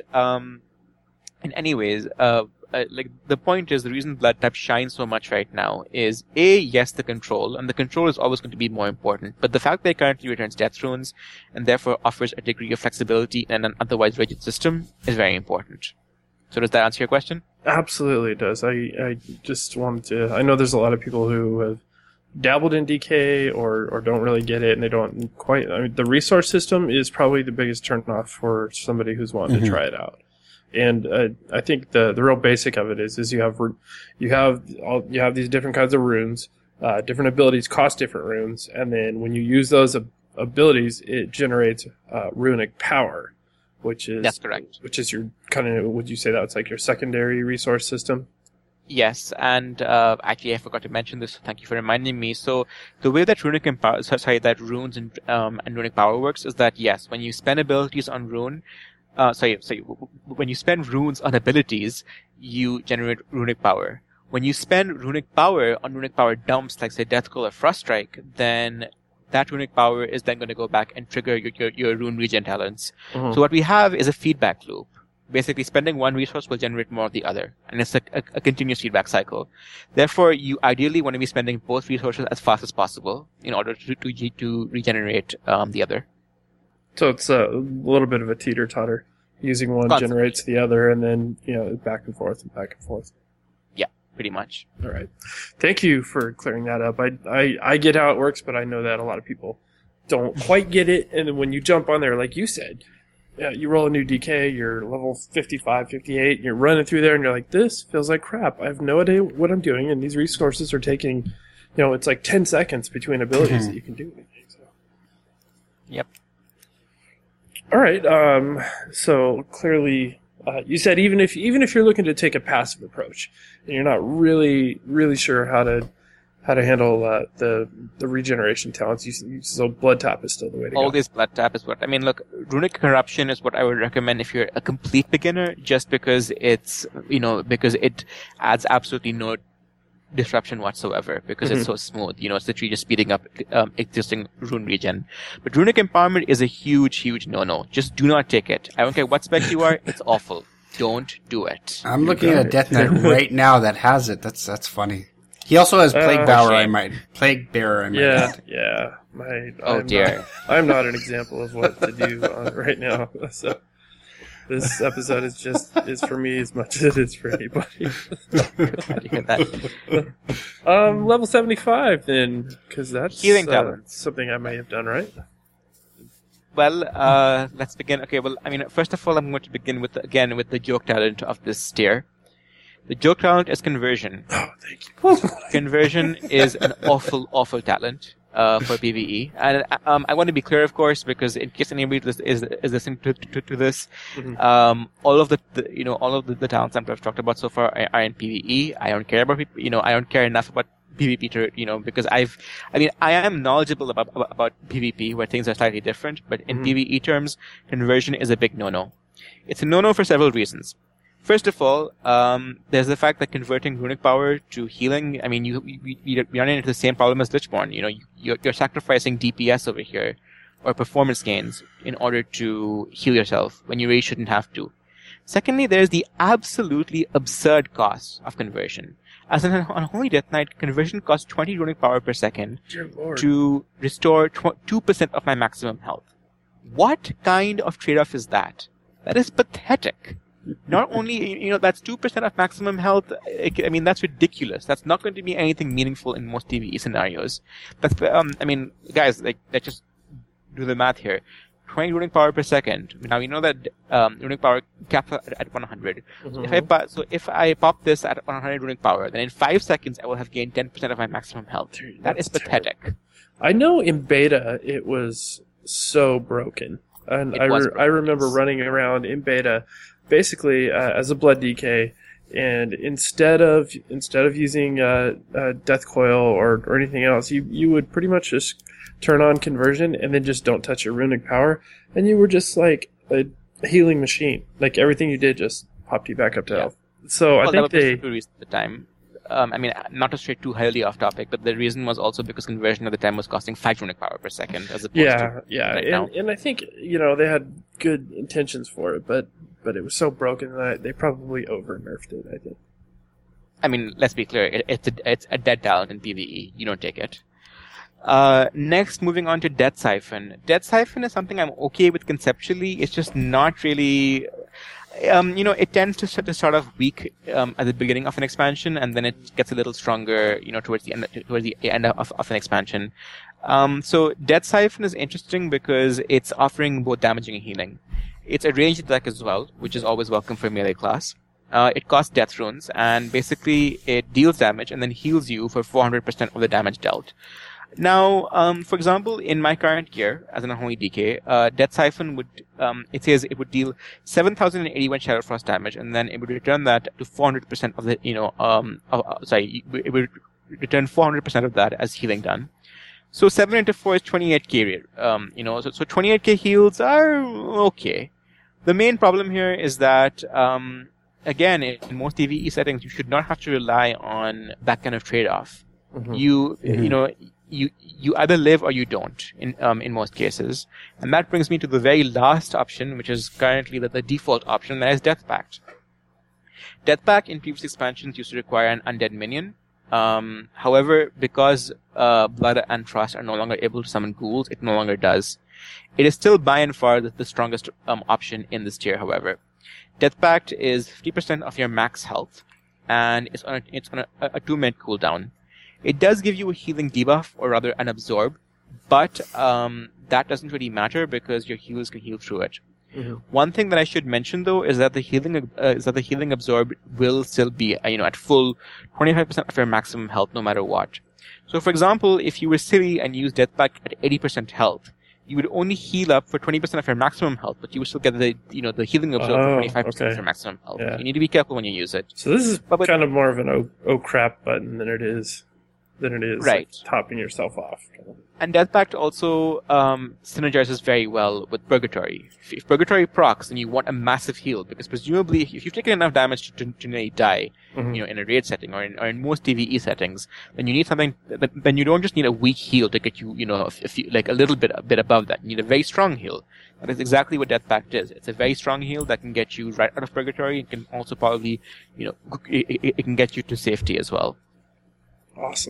in any ways, the point is, the reason blood type shines so much right now is yes, the control, and the control is always going to be more important, but the fact that it currently returns death runes and therefore offers a degree of flexibility in an otherwise rigid system is very important. So does that answer your question? Absolutely it does. I just wanted to, I know there's a lot of people who have dabbled in DK or don't really get it, and they don't quite, the resource system is probably the biggest turnoff for somebody who's wanting to try it out. And I think the real basic of it is you have these different kinds of runes, different abilities cost different runes, and then when you use those abilities, it generates runic power, which is that's correct. Which is your kind of, would you say that's like your secondary resource system? Yes, and actually I forgot to mention this, so thank you for reminding me. So the way that that runes and runic power works is that yes, when you spend abilities on rune. When you spend runes on abilities, you generate runic power. When you spend runic power on runic power dumps, like say Deathcall or Froststrike, then that runic power is then going to go back and trigger your rune regen talents. Mm-hmm. So what we have is a feedback loop. Basically, spending one resource will generate more of the other, and it's a continuous feedback cycle. Therefore, you ideally want to be spending both resources as fast as possible in order to regenerate the other. So it's a little bit of a teeter-totter. Using one Constantly generates the other, and then, back and forth and back and forth. Yeah, pretty much. All right. Thank you for clearing that up. I get how it works, but I know that a lot of people don't quite get it. And then when you jump on there, like you said, you roll a new DK, you're level 55, 58, and you're running through there, and you're like, this feels like crap. I have no idea what I'm doing, and these resources are taking, it's like 10 seconds between abilities that you can do anything. So. Yep. All right. So clearly, you said even if you're looking to take a passive approach and you're not really sure how to handle the regeneration talents, so blood tap is still the way to go. Always blood tap is what look. Runic corruption is what I would recommend if you're a complete beginner, just because it's because it adds absolutely no disruption whatsoever, because it's so smooth. It's literally just speeding up existing rune regen. But runic empowerment is a huge no-no. Just do not take it. I don't care what spec you are, it's awful. Don't do it. I'm looking at a Death Knight right now that has it. That's funny. He also has Plague Bearer, I might add. Yeah. Dear. I'm not an example of what to do right now. So this episode is for me as much as it is for anybody. Level 75 then, because that's healing talent. Something I may have done right. Well, let's begin. Okay, well, first of all, I'm going to begin with the joke talent of this tier. The joke talent is conversion. Oh, thank you. Conversion is an awful talent for PvE, and I want to be clear, of course, because in case anybody is listening to this, all of the talents that I've talked about so far are in PvE. I don't care about I don't care enough about PvP because I am knowledgeable about PvP where things are slightly different, but in PvE terms, conversion is a big no-no. It's a no-no for several reasons. First of all, there's the fact that converting runic power to healing, I mean, you run into the same problem as Lichborn. You're sacrificing DPS over here, or performance gains, in order to heal yourself, when you really shouldn't have to. Secondly, there's the absolutely absurd cost of conversion. As an Unholy Death Knight, conversion costs 20 runic power per second to restore 2% of my maximum health. What kind of trade-off is that? That is pathetic. Not only, that's 2% of maximum health, that's ridiculous. That's not going to be anything meaningful in most PvE scenarios. That's, guys, let's just do the math here. 20 runic power per second. Now, we know that runic power caps at 100. So if I pop this at 100 runic power, then in 5 seconds, I will have gained 10% of my maximum health. Dude, that is pathetic. Terrible. I know in beta, it was so broken. And I remember running around in beta, basically as a blood DK, and instead of using death coil or anything else, you would pretty much just turn on conversion and then just don't touch your runic power, and you were just like a healing machine. Like everything you did just popped you back up to health. So I think that was two reasons at the time. Not to stray too highly off topic, but the reason was also because conversion at the time was costing 5 runic power per second, as opposed to right now. And I think they had good intentions for it, but it was so broken that they probably over nerfed it. I think. I mean, let's be clear, it's a dead talent in PvE. You don't take it. Next, moving on to Death Siphon. Death Siphon is something I'm okay with conceptually. It's just not really. It tends to start off weak at the beginning of an expansion, and then it gets a little stronger, towards the end of an expansion. So Death Siphon is interesting because it's offering both damaging and healing. It's a ranged attack as well, which is always welcome for a melee class. It costs death runes, and basically it deals damage and then heals you for 400% of the damage dealt. Now, for example, in my current gear, as an Unholy DK, Death Siphon would, it says it would deal 7,081 Shadow Frost damage, and then it would return that to 400% of the, it would return 400% of that as healing done. So 7 into 4 is 28k, so 28k heals are okay. The main problem here is that, again, in most PvE settings, you should not have to rely on that kind of trade-off. You either live or you don't in most cases. And that brings me to the very last option, which is currently the default option, that is Death Pact. Death Pact in previous expansions used to require an undead minion. However, because Blood and Trust are no longer able to summon ghouls, it no longer does. It is still by and far the strongest option in this tier, however. Death Pact is 50% of your max health, and it's on a 2-minute cooldown. It does give you a healing debuff, or rather an absorb, but that doesn't really matter because your healers can heal through it. One thing that I should mention though is that the healing absorb will still be at full 25% of your maximum health no matter what. So for example, if you were silly and used Death Pact at 80% health, you would only heal up for 20% of your maximum health, but you would still get the healing absorb for 25% of your maximum health. Yeah. You need to be careful when you use it. So this is kind of more of an oh crap button than it is right. Like topping yourself off. And Death Pact also synergizes very well with Purgatory. If Purgatory procs, then you want a massive heal, because presumably if you've taken enough damage to nearly die, in a raid setting or in most PvE settings, then you need something. Then you don't just need a weak heal to get you, a little bit above that. You need a very strong heal. That is exactly what Death Pact is. It's a very strong heal that can get you right out of Purgatory. It can also probably, it can get you to safety as well. Awesome.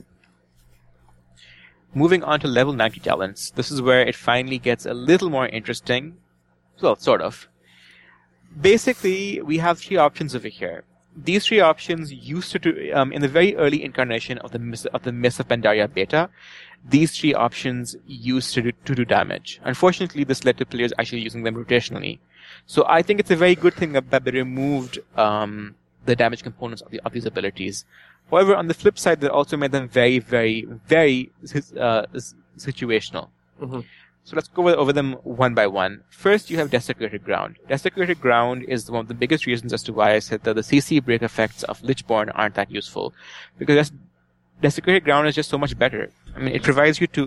Moving on to level 90 talents. This is where it finally gets a little more interesting. Well, sort of. Basically, we have 3 options over here. These 3 options used to do, in the very early incarnation of the Mists of Pandaria beta, these 3 options used to do damage. Unfortunately, this led to players actually using them rotationally. So I think it's a very good thing that they removed the damage components of these abilities. However, on the flip side, they also made them very, very, very situational. So let's go over them one by one. First, you have Desecrated Ground. Desecrated Ground is one of the biggest reasons as to why I said that the CC break effects of Lichborn aren't that useful. Because Desecrated Ground is just so much better. I mean, it provides you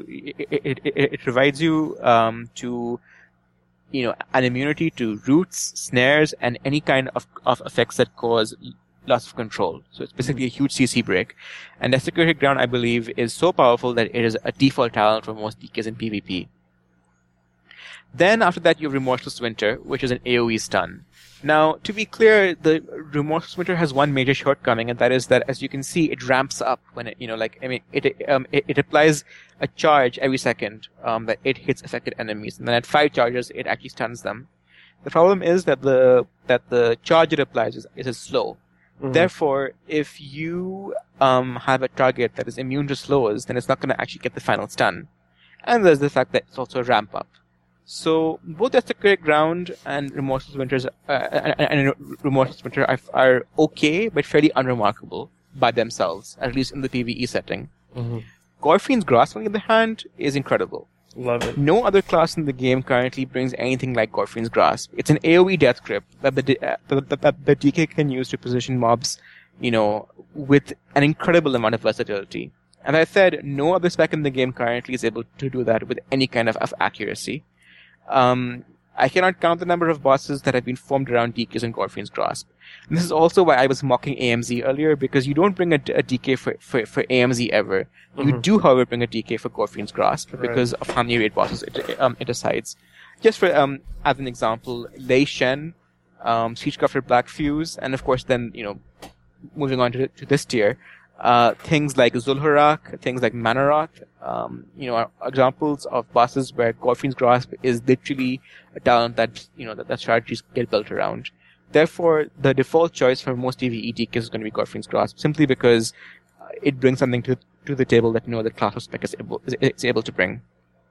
to an immunity to roots, snares, and any kind of effects that cause loss of control. So it's basically a huge CC break. And Desecrated Ground, I believe, is so powerful that it is a default talent for most DKs in PvP. Then after that, you have Remorseless Winter, which is an AoE stun. Now, to be clear, the Remorseless Winter has one major shortcoming, and that is that, as you can see, it ramps up when it applies a charge every second that it hits affected enemies, and then at 5 charges, it actually stuns them. The problem is that the charge it applies is slow. Mm-hmm. Therefore, if you have a target that is immune to slows, then it's not going to actually get the final stun. And there's the fact that it's also a ramp up. So both Desecrated Ground and Remorseless Winter are okay, but fairly unremarkable by themselves, at least in the PvE setting. Mm-hmm. Gorfine's Grasp, on the other hand, is incredible. Love it. No other class in the game currently brings anything like Gorfine's Grasp. It's an AoE death grip that the DK can use to position mobs, with an incredible amount of versatility. As I said, no other spec in the game currently is able to do that with any kind of accuracy. I cannot count the number of bosses that have been formed around DKs in Gorfine's Grasp. And this is also why I was mocking AMZ earlier, because you don't bring a DK for AMZ ever. Mm-hmm. You do, however, bring a DK for Gorfine's Grasp because of how many raid bosses it decides. Just for as an example, Lei Shen, Siegecrafter Black Fuse, and of course then, moving on to this tier, things like Zul'Horak, things like Manarok, are examples of bosses where Gorfine's Grasp is literally a talent that, that strategies get built around. Therefore, the default choice for most PvE DKs is going to be Gorfine's Grasp, simply because it brings something to the table that no other class of spec is able to bring.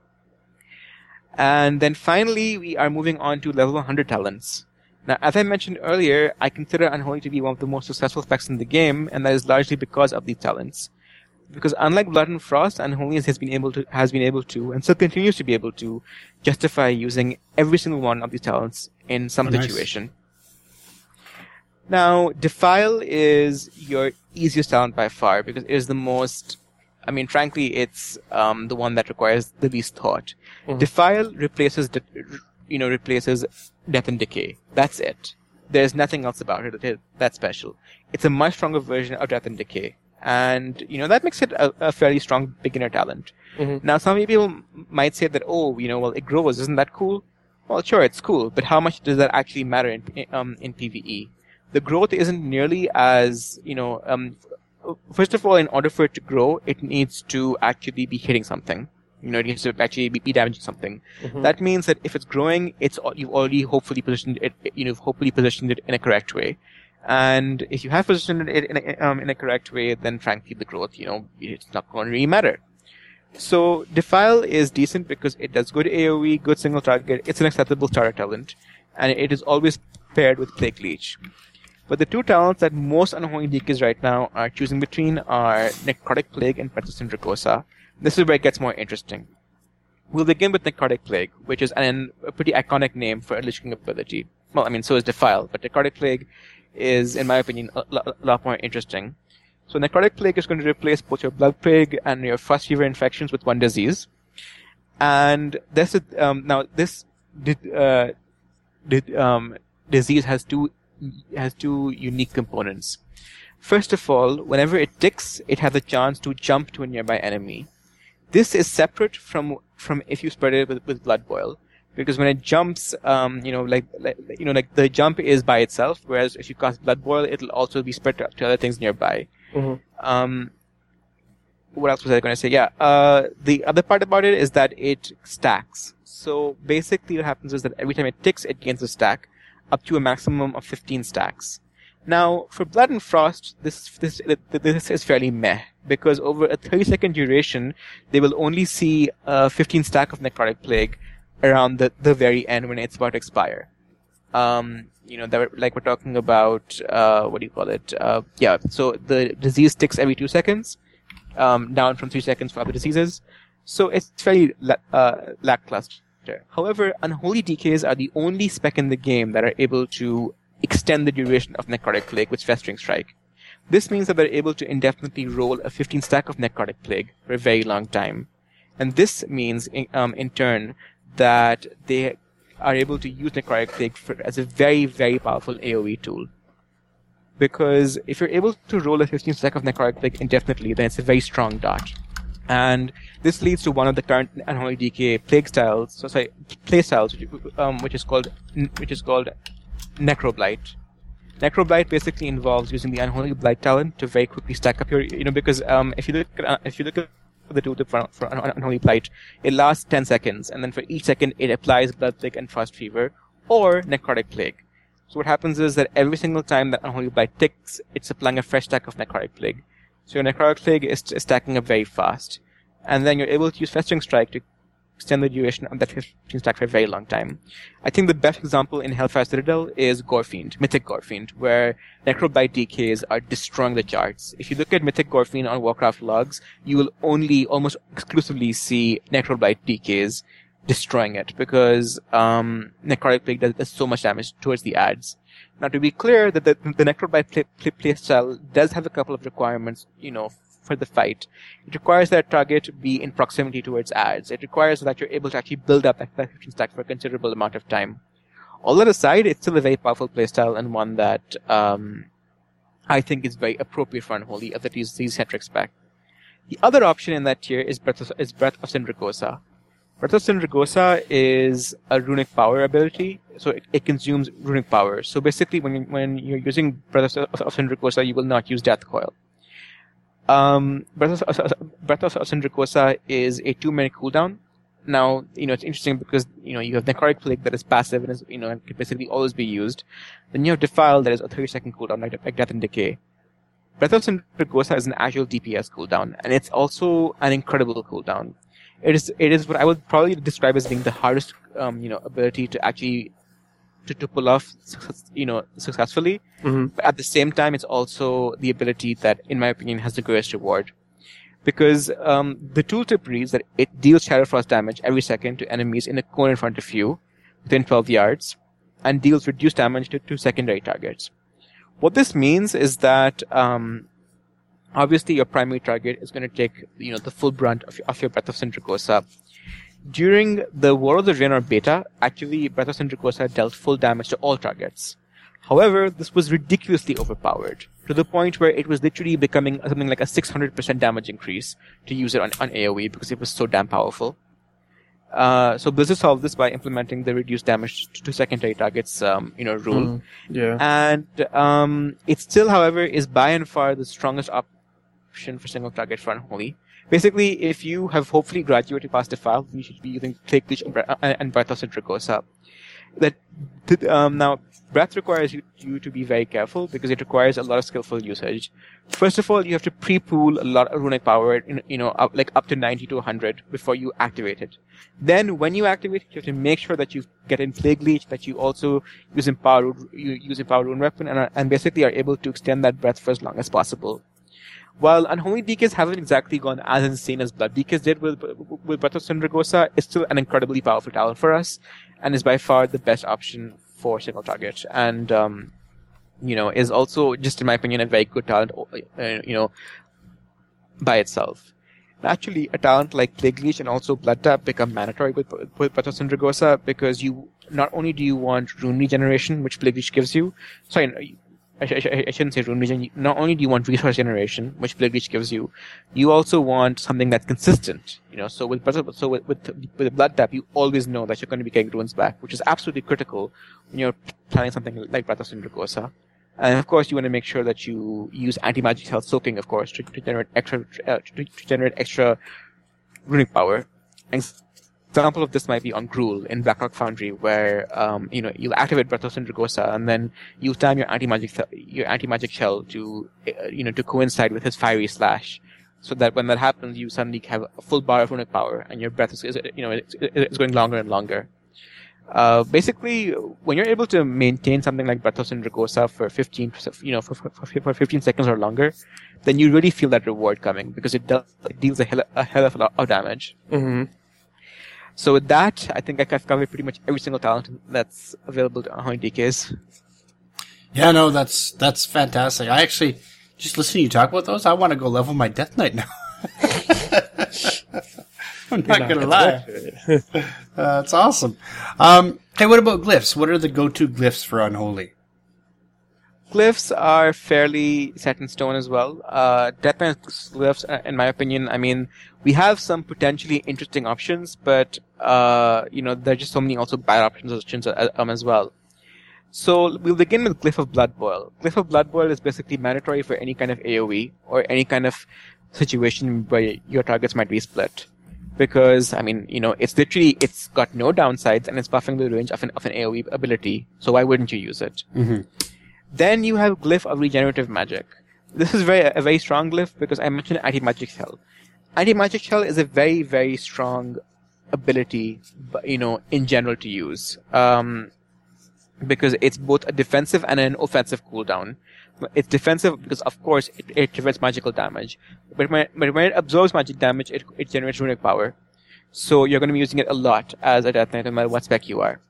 And then finally, we are moving on to level 100 talents. Now, as I mentioned earlier, I consider Unholy to be one of the most successful specs in the game, and that is largely because of these talents. Because unlike Blood and Frost, Unholy has been able to, and still continues to be able to, justify using every single one of these talents in some situation. Nice. Now, Defile is your easiest talent by far, because it is the most, frankly, it's the one that requires the least thought. Mm-hmm. Defile replaces Death and Decay. That's it. There's nothing else about it that's special. It's a much stronger version of Death and Decay. And, that makes it a fairly strong beginner talent. Mm-hmm. Now, some people might say that, it grows. Isn't that cool? Well, sure, it's cool. But how much does that actually matter in PvE? The growth isn't nearly as, first of all, in order for it to grow, it needs to actually be hitting something. It needs to actually be damaging something. Mm-hmm. That means that if it's growing, you've already hopefully positioned it in a correct way. And if you have positioned it in a correct way, then frankly the growth, it's not going to really matter. So Defile is decent because it does good AoE, good single target, it's an acceptable starter talent, and it is always paired with Plague Leech. But the two talents that most Unholy DKs right now are choosing between are Necrotic Plague and Persistent Dracosa. This is where it gets more interesting. We'll begin with Necrotic Plague, which is a pretty iconic name for a Lich King ability. Well, so is Defile, but Necrotic Plague is, in my opinion, a lot more interesting. So Necrotic Plague is going to replace both your Blood Plague and your Frost Fever infections with one disease. And this disease has two unique components. First of all, whenever it ticks, it has a chance to jump to a nearby enemy. This is separate from if you spread it with Blood Boil, because when it jumps, the jump is by itself, whereas if you cast Blood Boil, it'll also be spread to other things nearby. Mm-hmm. What else was I going to say? Yeah, the other part about it is that it stacks. So basically, what happens is that every time it ticks, it gains a stack, up to a maximum of 15 stacks. Now, for Blood and Frost, this is fairly meh, because over a 30-second duration, they will only see a 15 stack of Necrotic Plague around the very end when it's about to expire. We're talking about, what do you call it? So the disease ticks every 2 seconds, down from 3 seconds for other diseases. So it's fairly lackluster. However, Unholy DKs are the only spec in the game that are able to extend the duration of Necrotic Plague with Festering Strike. This means that they're able to indefinitely roll a 15 stack of Necrotic Plague for a very long time. And this means, in turn, that they are able to use Necrotic Plague as a very, very powerful AoE tool. Because if you're able to roll a 15 stack of Necrotic Plague indefinitely, then it's a very strong dot. And this leads to one of the current Unholy DK play styles, which is called Necroblight. Necroblight basically involves using the Unholy Blight talent to very quickly stack up your, because if you look at the tooltip for Unholy Blight, it lasts 10 seconds, and then for each second it applies Blood Plague and Frost Fever, or Necrotic Plague. So what happens is that every single time that Unholy Blight ticks, it's applying a fresh stack of Necrotic Plague. So your Necrotic Plague is stacking up very fast. And then you're able to use Festering Strike to extend the duration of that 15 stack for a very long time. I think the best example in Hellfire Citadel is Gorefiend, Mythic Gorefiend, where Necroblight DKs are destroying the charts. If you look at Mythic Gorefiend on Warcraft logs, you will only almost exclusively see Necroblight DKs destroying it, because Necrotic Plague does so much damage towards the ads. Now, to be clear, that the Necroblight playstyle does have a couple of requirements, for the fight. It requires that target be in proximity towards ads. It requires that you're able to actually build up that 15 stack for a considerable amount of time. All that aside, it's still a very powerful playstyle, and one that I think is very appropriate for Unholy, as it uses these Hetrix spec. The other option in that tier is Breath of Sindragosa. Breath of Sindragosa is a runic power ability, so it consumes runic power. So basically, when you're using Breath of Sindragosa, you will not use Death Coil. Breath of Sindragosa is a 2-minute cooldown. Now, it's interesting because, you have Necrotic Plague that is passive and and can basically always be used. Then you have Defile that is a 30-second cooldown, like Death and Decay. Breath of Sindragosa is an actual DPS cooldown, and it's also an incredible cooldown. It is what I would probably describe as being the hardest, ability to actually to pull off, successfully. Mm-hmm. But at the same time, it's also the ability that, in my opinion, has the greatest reward. Because the tooltip reads that it deals Shadow Frost damage every second to enemies in a cone in front of you, within 12 yards, and deals reduced damage to secondary targets. What this means is that obviously your primary target is going to take the full brunt of your Breath of Sindragosa. During the War of the Draenor beta, actually Breath of Sindragosa dealt full damage to all targets. However, this was ridiculously overpowered, to the point where it was literally becoming something like a 600% damage increase to use it on AoE, because it was so damn powerful. So Blizzard solved this by implementing the reduced damage to secondary targets, rule. Yeah. And it still, however, is by and far the strongest option for single target for Unholy. Basically, if you have hopefully graduated past Defile, you should be using Plague Leech and Breath of Sindragosa. Now, Breath requires you to be very careful, because it requires a lot of skillful usage. First of all, you have to pre-pool a lot of runic power, up to 90 to 100 before you activate it. Then, when you activate it, you have to make sure that you get in Plague Leech, that you also use Empower Rune Weapon, and basically are able to extend that breath for as long as possible. While Unholy DKs haven't exactly gone as insane as Blood DKs did with Breath of Sindragosa, it's still an incredibly powerful talent for us, and is by far the best option for single target. And, is also, just in my opinion, a very good talent, by itself. Naturally, a talent like Plague Leech and also Blood Tap become mandatory with Breath of Sindragosa, because not only do you want rune regeneration, which Plague Leech gives you, I shouldn't say rune regen. Not only do you want resource generation, which Plague Leech gives you, you also want something that's consistent. So with Blood Tap, you always know that you're going to be getting runes back, which is absolutely critical when you're planning something like Breath of Sindragosa. And of course, you want to make sure that you use anti-magic health soaking, of course, to generate extra runic power. An example of this might be on Gruul in Blackrock Foundry, where you'll activate Breath of Sindragosa, and then you time your anti-magic shell to coincide with his fiery slash, so that when that happens, you suddenly have a full bar of runic power, and your breath is going longer and longer. Basically, when you're able to maintain something like Breath of Sindragosa for 15 seconds or longer, then you really feel that reward coming, because it deals a hell of a lot of damage. Mm-hmm. So with that, I think I've covered pretty much every single talent that's available to Unholy DKs. Yeah, no, that's fantastic. I actually Just listening to you talk about those, I want to go level my Death Knight now. I'm not going to lie. That's awesome. Hey, what about glyphs? What are the go-to glyphs for Unholy? Glyphs are fairly set in stone as well. Death Knight glyphs, in my opinion, I mean, we have some potentially interesting options, but, there are just so many also bad options as well. So we'll begin with Glyph of Blood Boil. Glyph of Blood Boil is basically mandatory for any kind of AoE or any kind of situation where your targets might be split. Because, I mean, it's got no downsides and it's buffing the range of an AoE ability. So why wouldn't you use it? Mm-hmm. Then you have Glyph of Regenerative Magic. This is a very strong glyph because I mentioned Anti-Magic Shell. Anti-Magic Shell is a very, very strong ability, in general to use. Because it's both a defensive and an offensive cooldown. It's defensive because, of course, it prevents magical damage. But when it absorbs magic damage, it generates runic power. So you're going to be using it a lot as a Death Knight, no matter what spec you are.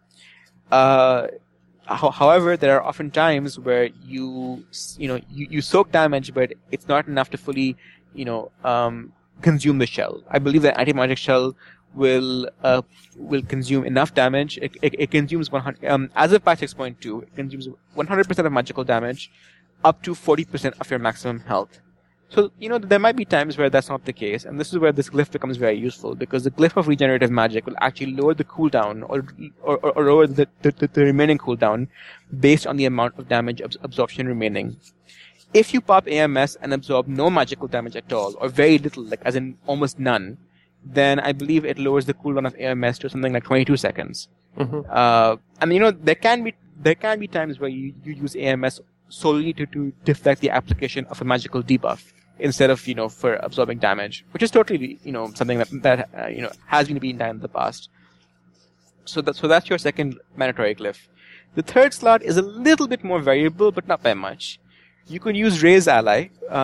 However, there are often times where you soak damage, but it's not enough to fully, consume the shell. I believe that Anti-Magic Shell will consume enough damage. It consumes 100, as of patch 6.2, it consumes 100% of magical damage, up to 40% of your maximum health. So, there might be times where that's not the case, and this is where this glyph becomes very useful, because the Glyph of Regenerative Magic will actually lower the cooldown, or lower the remaining cooldown, based on the amount of damage absorption remaining. If you pop AMS and absorb no magical damage at all, or very little, like as in almost none, then I believe it lowers the cooldown of AMS to something like 22 seconds. Mm-hmm. There can be times where you use AMS solely to deflect the application of a magical debuff instead of, for absorbing damage, which is totally, something that has been done in the past. So that's your second mandatory glyph. The third slot is a little bit more variable, but not by much. You could use Raise Ally,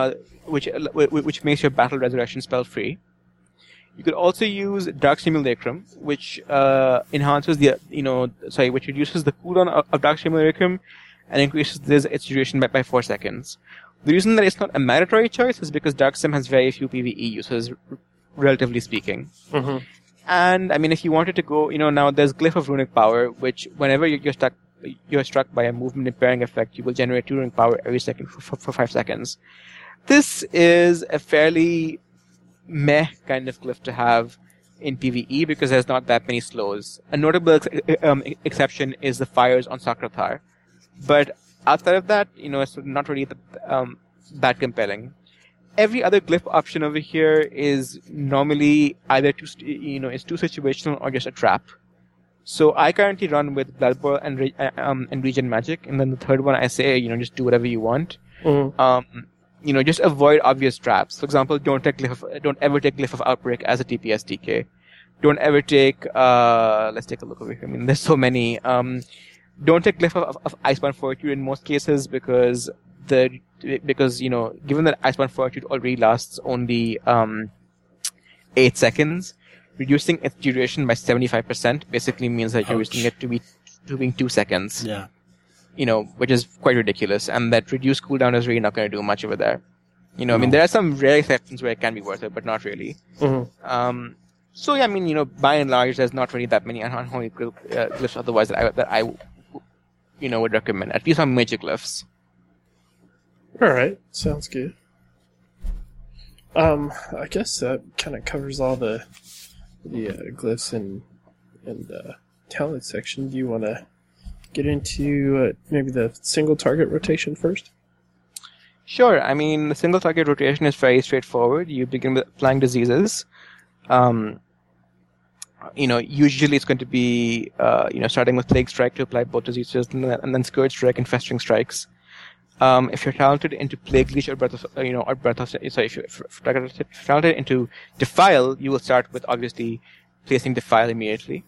which makes your Battle Resurrection spell free. You could also use Dark Simulacrum, which enhances which reduces the cooldown of Dark Simulacrum and increases its duration by 4 seconds. The reason that it's not a mandatory choice is because Dark Sim has very few PvE uses, relatively speaking. Mm-hmm. And, I mean, if you wanted to go, now there's Glyph of Runic Power, which whenever you're struck by a movement impairing effect, you will generate 2 runic power every second for 5 seconds. This is a fairly meh kind of glyph to have in PvE because there's not that many slows. A notable exception is the fires on Sakrathar. But outside of that, it's not really that compelling. Every other glyph option over here is normally either it's too situational or just a trap. So I currently run with Blood Boil and Regen Magic, and then the third one I say, just do whatever you want. Mm-hmm. Just avoid obvious traps. For example, don't ever take Glyph of Outbreak as a DPS DK. Don't ever take, let's take a look over here. I mean, there's so many. Don't take Glyph of Iceborne Fortitude in most cases because given that Iceborne Fortitude already lasts only 8 seconds, reducing its duration by 75% basically means that you're reducing it to being 2 seconds. Yeah. Which is quite ridiculous, and that reduced cooldown is really not going to do much over there. I mean, there are some rare exceptions where it can be worth it, but not really. Mm-hmm. So yeah, I mean, by and large, there's not really that many unholy glyphs otherwise that I would recommend, at least on major glyphs. Alright, sounds good. I guess that kind of covers all the glyphs and talent section. Do you want to get into maybe the single target rotation first? Sure. I mean, the single target rotation is very straightforward. You begin with applying diseases. Usually it's going to be, starting with Plague Strike to apply both diseases, and then Scourge Strike and Festering Strikes. If you're talented into Plague Leech or if you're talented into Defile, you will start with obviously placing Defile immediately,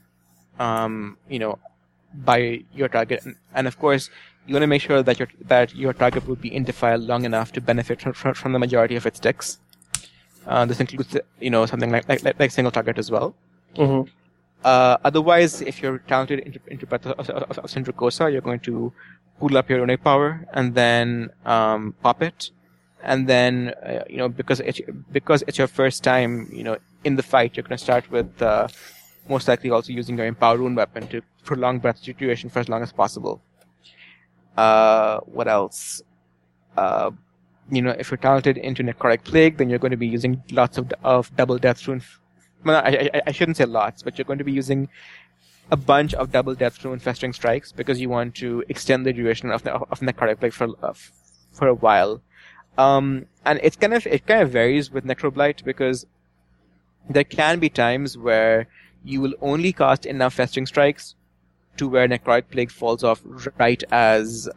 by your target, and of course you want to make sure that your target will be in Defile long enough to benefit from the majority of its ticks. This includes something like single target as well. Mm-hmm. Otherwise, if you're talented into Breath of Sindragosa, you're going to pool up your runic power and then pop it. And then, because it's your first time, in the fight, you're going to start with most likely also using your Empower Rune weapon to prolong breath duration for as long as possible. What else? If you're talented into Necrotic Plague, then you're going to be using lots of double Death Rune. Well, I shouldn't say lots, but you're going to be using a bunch of double Death Rune Festering Strikes because you want to extend the duration of Necrotic Plague for a while. And it kind of varies with Necroblight because there can be times where you will only cast enough Festering Strikes to where Necrotic Plague falls off right as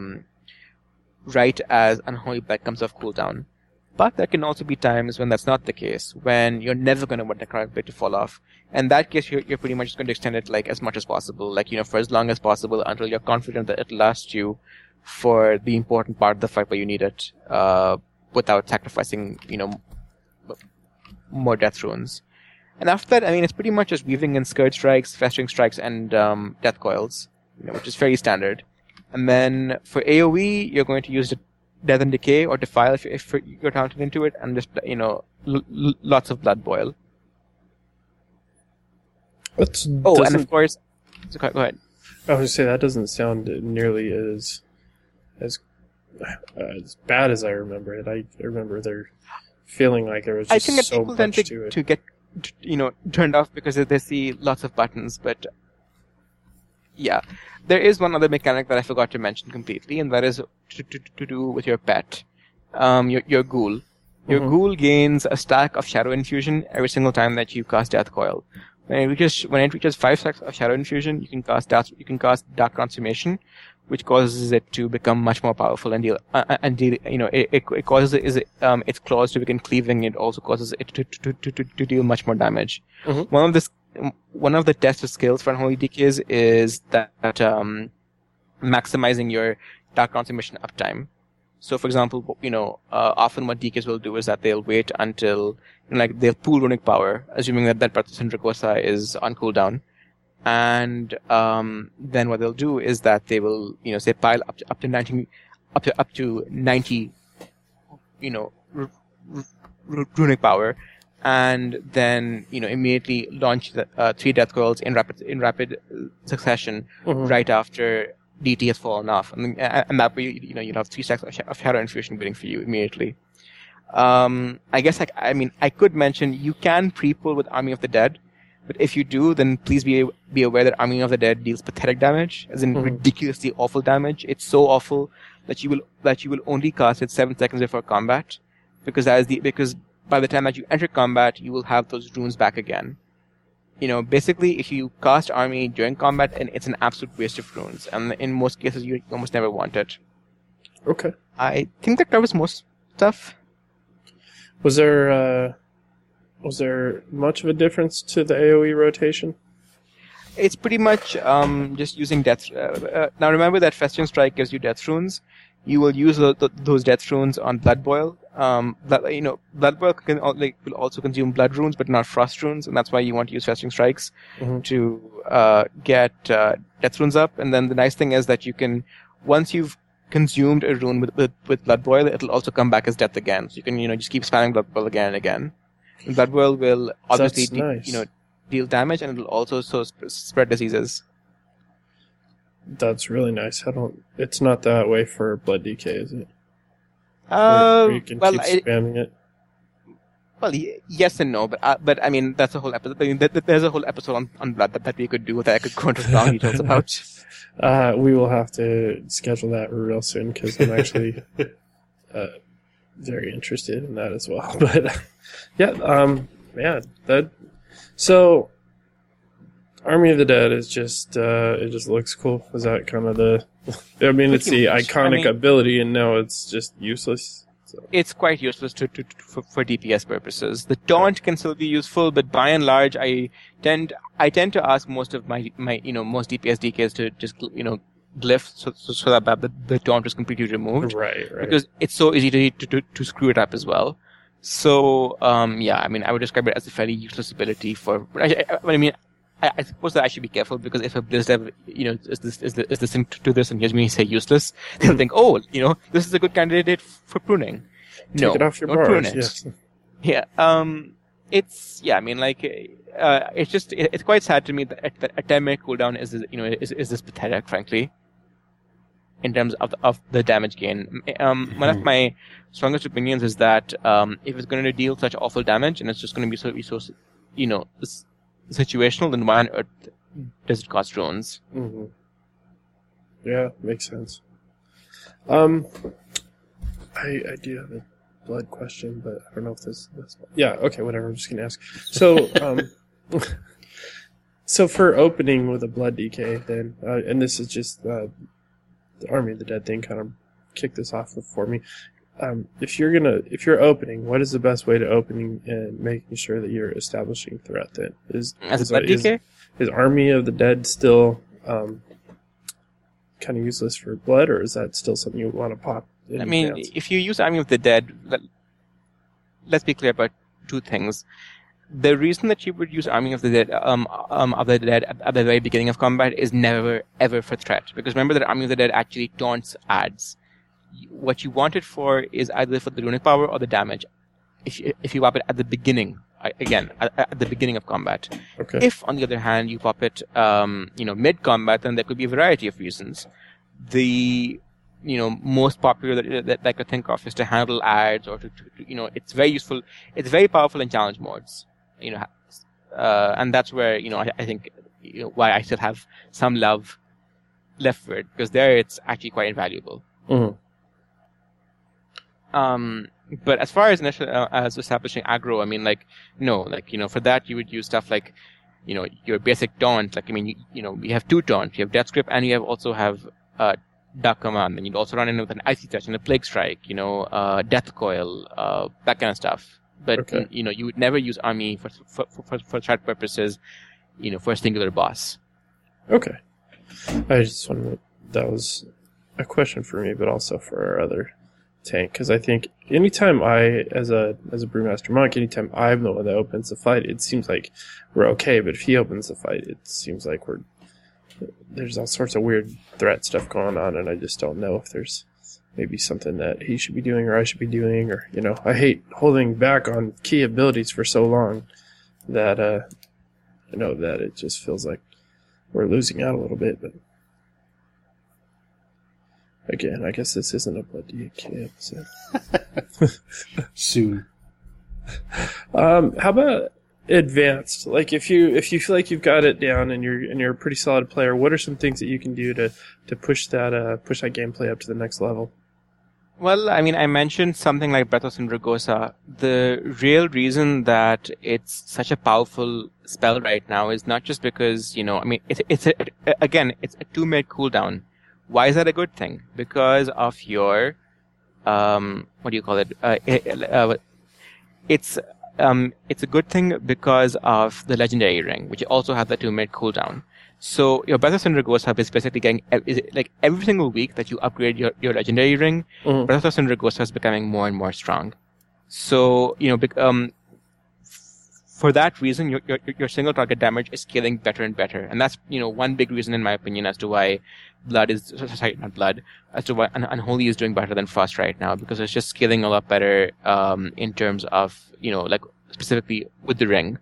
Unholy Blight comes off cooldown. But there can also be times when that's not the case, when you're never going to want Necrotic Plague to fall off. In that case, you're pretty much just going to extend it as much as possible, for as long as possible until you're confident that it'll last you for the important part of the fight where you need it, without sacrificing, more Death Runes. And after that, it's pretty much just weaving in Scourge Strikes, Festering Strikes, and Death Coils, which is fairly standard. And then for AoE, you're going to use Death and Decay or Defile if you're talented into it, and just, lots of Blood Boil. And of course... So go ahead. I was going to say, that doesn't sound nearly as bad as I remember it. I remember there feeling like there was just so much to it. I think that people tend to get turned off because they see lots of buttons, but yeah. There is one other mechanic that I forgot to mention completely, and that is to do with your pet, your ghoul. Your ghoul gains a stack of Shadow Infusion every single time that you cast Death Coil. When it reaches 5 stacks of Shadow Infusion, you can cast Dark Transformation, which causes it to become much more powerful and deal. It causes its claws to begin cleaving. It also causes it to deal much more damage. Mm-hmm. One of the tested skills for Unholy Decays is that maximizing your Dark Transformation uptime. So, for example, often what DKs will do is that they'll wait until, they'll pool Runic Power, assuming that Breath of Sindragosa is on cooldown. And, then what they'll do is that they will, say pile up to 90, Runic Power, and then, immediately launch the 3 Death Coils in rapid succession, right after DT has fallen off, and that way you'll have 3 stacks of Shadow Infusion waiting for you immediately. I guess I could mention you can pre-pull with Army of the Dead, but if you do, then please be aware that Army of the Dead deals pathetic damage, as in ridiculously awful damage. It's so awful that you will only cast it 7 seconds before combat, because by the time that you enter combat, you will have those runes back again. Basically, if you cast Army during combat, and it's an absolute waste of runes, and in most cases, you almost never want it. Okay. I think that covers most stuff. Was there much of a difference to the AoE rotation? It's pretty much just using death. Now remember that Festering Strike gives you Death Runes. You will use those Death Runes on Blood Boil. Blood Boil will also consume Blood Runes, but not Frost Runes, and that's why you want to use Festering Strikes to get Death Runes up. And then the nice thing is that you can, once you've consumed a rune with Blood Boil, it'll also come back as Death again. So you can just keep spamming Blood Boil again and again. And Blood Boil will obviously deal damage, and it'll also spread diseases. That's really nice. It's not that way for Blood DK, is it? Where you can keep spamming it. Well, yes and no, but that's a whole episode. There's a whole episode on Blood that we could do that I could go into long details about. We will have to schedule that real soon because I'm actually very interested in that as well. But so Army of the Dead is just it just looks cool. Is that kind of the? It's the iconic ability, and now it's just useless. So. It's quite useless for DPS purposes. The taunt can still be useful, but by and large, I tend to ask most of my most DPS DKs to just glyph so that the taunt is completely removed. Right. Because it's so easy to screw it up as well. So I would describe it as a fairly useless ability for. I suppose that I should be careful because if a BlizzDev, is listening to this and hears me say useless, they'll think, this is a good candidate for pruning. No, Take it off your don't bars. ruin it. Yes. Yeah. I mean, like, it's just, it's quite sad to me that a 10-minute cooldown is this pathetic, frankly, in terms of the damage gain. One of my strongest opinions is that, if it's going to deal such awful damage and it's just going to be so, situational, then why on earth does it cost drones? Mm-hmm. Yeah, makes sense. I do have a blood question, but I don't know if this. Yeah, okay, whatever. I'm just gonna ask. So, so for opening with a blood DK, then, and this is just the Army of the Dead thing, kind of kicked this off for me. If you're opening, what is the best way to opening and making sure that you're establishing threat? Then As a blood DK? Is Army of the Dead still kind of useless for blood, or is that still something you want to pop? I mean, if you use Army of the Dead, let's be clear about two things. The reason that you would use Army of the Dead, at the very beginning of combat is never ever for threat, because remember that Army of the Dead actually taunts ads. What you want it for is either for the runic power or the damage. If you pop it at the beginning, again at the beginning of combat. Okay. If on the other hand you pop it, mid combat, then there could be a variety of reasons. The most popular that I could think of is to handle ads, or to it's very useful. It's very powerful in challenge modes. And that's where I think why I still have some love left for it, because there it's actually quite invaluable. Mm-hmm. But as far as as establishing aggro, I mean, for that you would use stuff like, your basic taunt. Like, I mean, we have two taunts. You have Death Grip, and you also have Dark Command. And you'd also run in with an Icy Touch and a Plague Strike. Death Coil, that kind of stuff. But okay. You would never use Army for threat purposes. For a singular boss. Okay. I just wanted that was a question for me, but also for our other tank, because I think anytime as a Brewmaster Monk, anytime I'm the one that opens the fight, it seems like we're okay, but if he opens the fight, it seems like there's all sorts of weird threat stuff going on, and I just don't know if there's maybe something that he should be doing or I should be doing, or I hate holding back on key abilities for so long that that it just feels like we're losing out a little bit, but again, I guess this isn't a blood DK episode. Soon. How about advanced? Like, if you feel like you've got it down and you're a pretty solid player, what are some things that you can do to push that gameplay up to the next level? Well, I mean, I mentioned something like Breath of Sindragosa. The real reason that it's such a powerful spell right now is not just because, it's a 2-minute cooldown. Why is that a good thing? Because of your, what do you call it? It's a good thing because of the Legendary Ring, which also has the 2-minute cooldown. So your Breath of Sindragosa is basically getting, like every single week that you upgrade your Legendary Ring, Mm-hmm. Breath of Sindragosa is becoming more and more strong. So, for that reason, your single target damage is scaling better and better. And that's, one big reason in my opinion as to why as to why Unholy is doing better than Frost right now, because it's just scaling a lot better, in terms of, specifically with the ring.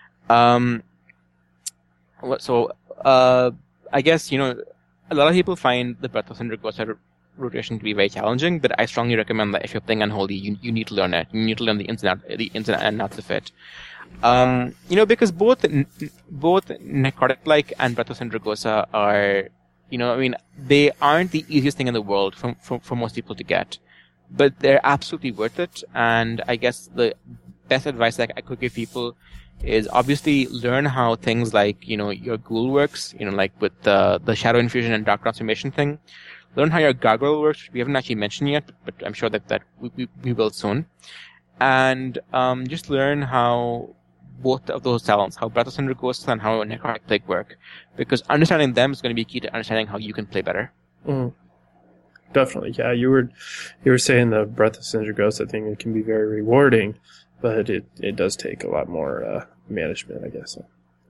I guess, a lot of people find the Breath of Sindragosa rotation to be very challenging, but I strongly recommend that if you're playing Unholy, you need to learn it. You need to learn the ins and outs of it. Because both Necrotic-like and Breath of Sindragosa are, they aren't the easiest thing in the world for most people to get, but they're absolutely worth it. And I guess the best advice that I could give people is obviously learn how things like, your ghoul works, like with the Shadow Infusion and Dark Transformation thing. Learn how your Gargoyle works, which we haven't actually mentioned yet, but I'm sure that we will soon. And just learn how both of those talents, how Breath of Sindragosa and how Necrotic Plague work, because understanding them is going to be key to understanding how you can play better. Mm. Definitely, yeah. You were saying the Breath of Sindragosa thing, it can be very rewarding, but it does take a lot more management, I guess.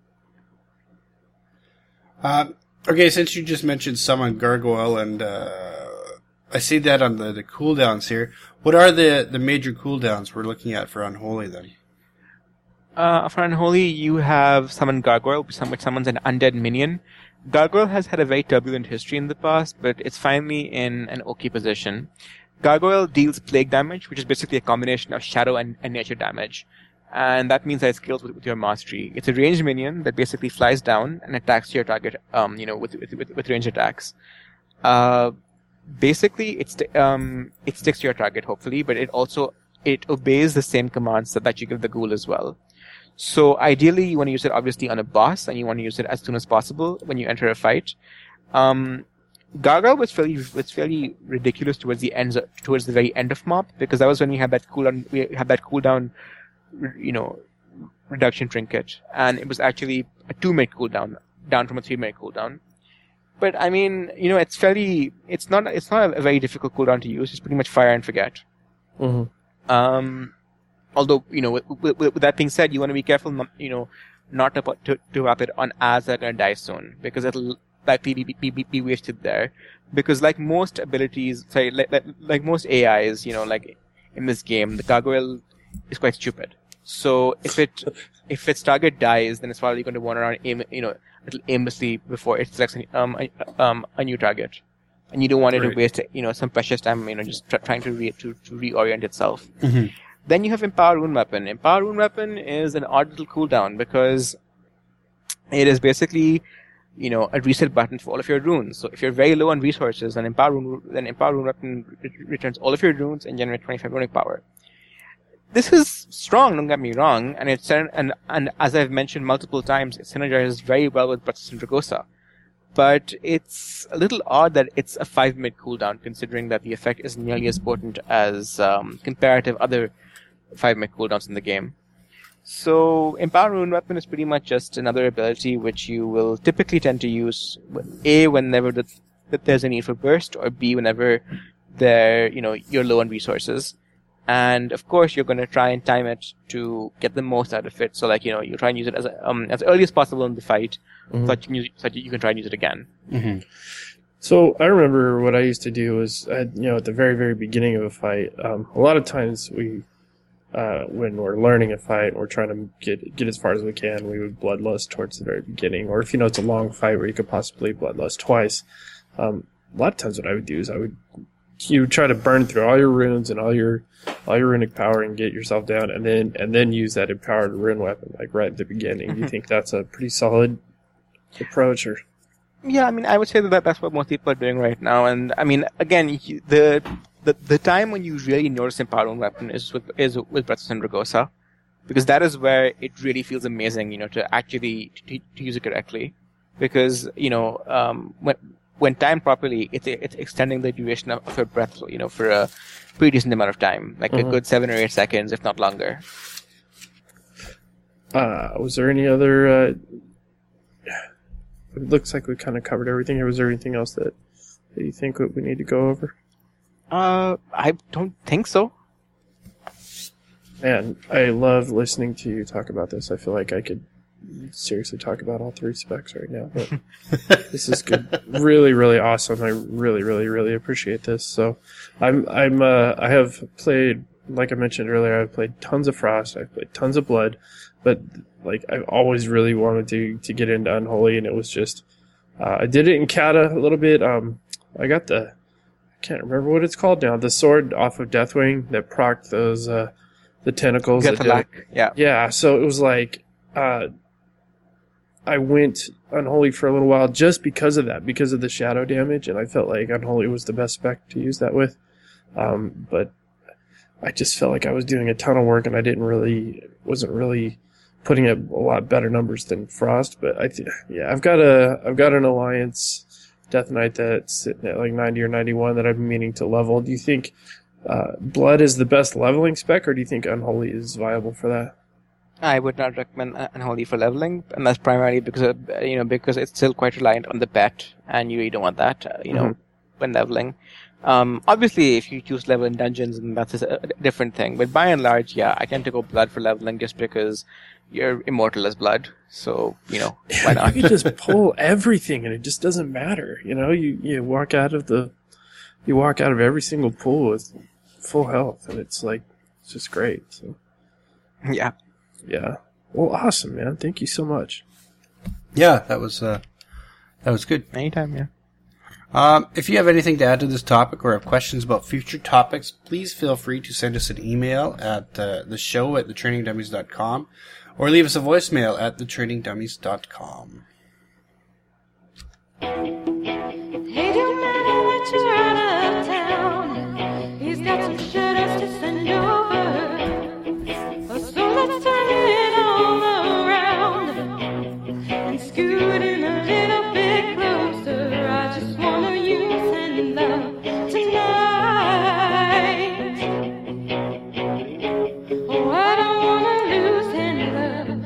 Okay, since you just mentioned Summon Gargoyle, and I see that on the cooldowns here, What are the major cooldowns we're looking at for Unholy then? For Unholy, you have Summon Gargoyle, which summons an undead minion. Gargoyle has had a very turbulent history in the past, but it's finally in an okay position. Gargoyle deals plague damage, which is basically a combination of shadow and nature damage. And that means that it scales with your mastery. It's a ranged minion that basically flies down and attacks your target, with ranged attacks. Basically, it sticks to your target, hopefully, but it obeys the same commands that you give the ghoul as well. So ideally, you want to use it obviously on a boss, and you want to use it as soon as possible when you enter a fight. Gargoyle was fairly ridiculous towards the very end of MoP, because that was when we had that cooldown, reduction trinket, and it was actually a 2-minute cooldown, down from a 3-minute cooldown. But I mean, it's not a very difficult cooldown to use. It's pretty much fire and forget. Mm-hmm. Although, with that being said, you want to be careful, not to wrap it on as they're going to die soon, because it'll likely be wasted there. Because like most abilities, like most AIs, like in this game, the gargoyle is quite stupid. So if its target dies, then it's probably going to wander around aimlessly before it selects a new target, and you don't want it to waste some precious time just trying to reorient itself. Mm-hmm. Then you have Empower Rune Weapon. Empower Rune Weapon is an odd little cooldown because it is basically a reset button for all of your runes. So if you're very low on resources, then Empower Rune Weapon returns all of your runes and generates 25 runic power. This is strong, don't get me wrong, and as I've mentioned multiple times, it synergizes very well with Breath of Sindragosa. But it's a little odd that it's a 5-minute cooldown, considering that the effect is nearly as potent as comparative other 5-minute cooldowns in the game. So Empower Rune Weapon is pretty much just another ability which you will typically tend to use A, whenever that there's a need for burst, or B, whenever you're low on resources. And of course, you're going to try and time it to get the most out of it. So, you try and use it as early as possible in the fight, Mm-hmm. so that you can try and use it again. Mm-hmm. So I remember what I used to do was, at the very, very beginning of a fight, a lot of times we, when we're learning a fight, we're trying to get as far as we can, we would bloodlust towards the very beginning. Or if it's a long fight where you could possibly bloodlust twice, a lot of times what I would do is you try to burn through all your runes and all your runic power and get yourself down, and then use that empowered rune weapon right at the beginning. Do you think that's a pretty solid approach? Or yeah, I mean, I would say that's what most people are doing right now. And I mean, again, the time when you really notice empowered rune weapon is with Breath of Sindragosa, because that is where it really feels amazing, to actually to use it correctly, because when timed properly, it's extending the duration of your breath, for a pretty decent amount of time, a good 7 or 8 seconds, if not longer. Was there any other? It looks like we kind of covered everything. Or was there anything else that you think we need to go over? I don't think so. Man, I love listening to you talk about this. I feel like I could seriously talk about all 3 specs right now, but this is good. Really, really awesome. I really, really, really appreciate this. So I have played, like I mentioned earlier, I've played tons of Frost, I've played tons of Blood, but I've always really wanted to get into Unholy, and it was just I did it in Kata a little bit. I got I can't remember what it's called now, the sword off of Deathwing that procced those the tentacles. Yeah, so it was I went Unholy for a little while just because of that, because of the shadow damage, and I felt like Unholy was the best spec to use that with. But I just felt like I was doing a ton of work, and I wasn't really putting up a lot better numbers than Frost. But I've got an Alliance Death Knight that's sitting at 90 or 91 that I've been meaning to level. Do you think Blood is the best leveling spec, or do you think Unholy is viable for that? I would not recommend Unholy for leveling, and that's primarily because it's still quite reliant on the bet, and you really don't want that, when leveling. Obviously, if you choose level in dungeons, then that's a different thing. But by and large, yeah, I tend to go Blood for leveling just because you're immortal as Blood. So, why not? You can just pull everything, and it just doesn't matter. You walk out of every single pool with full health, and it's just great. So Yeah. yeah, well, awesome, man. Thank you so much. Yeah, that was good. Anytime, yeah. If you have anything to add to this topic or have questions about future topics, please feel free to send us an email at the show at thetrainingdummies.com or leave us a voicemail at thetrainingdummies.com. Hey, don't matter that you're out of town. He's got some shooters to send over. So let's turn it all around and scoot in a little bit closer. I just wanna use and love tonight. Oh, I don't wanna lose and love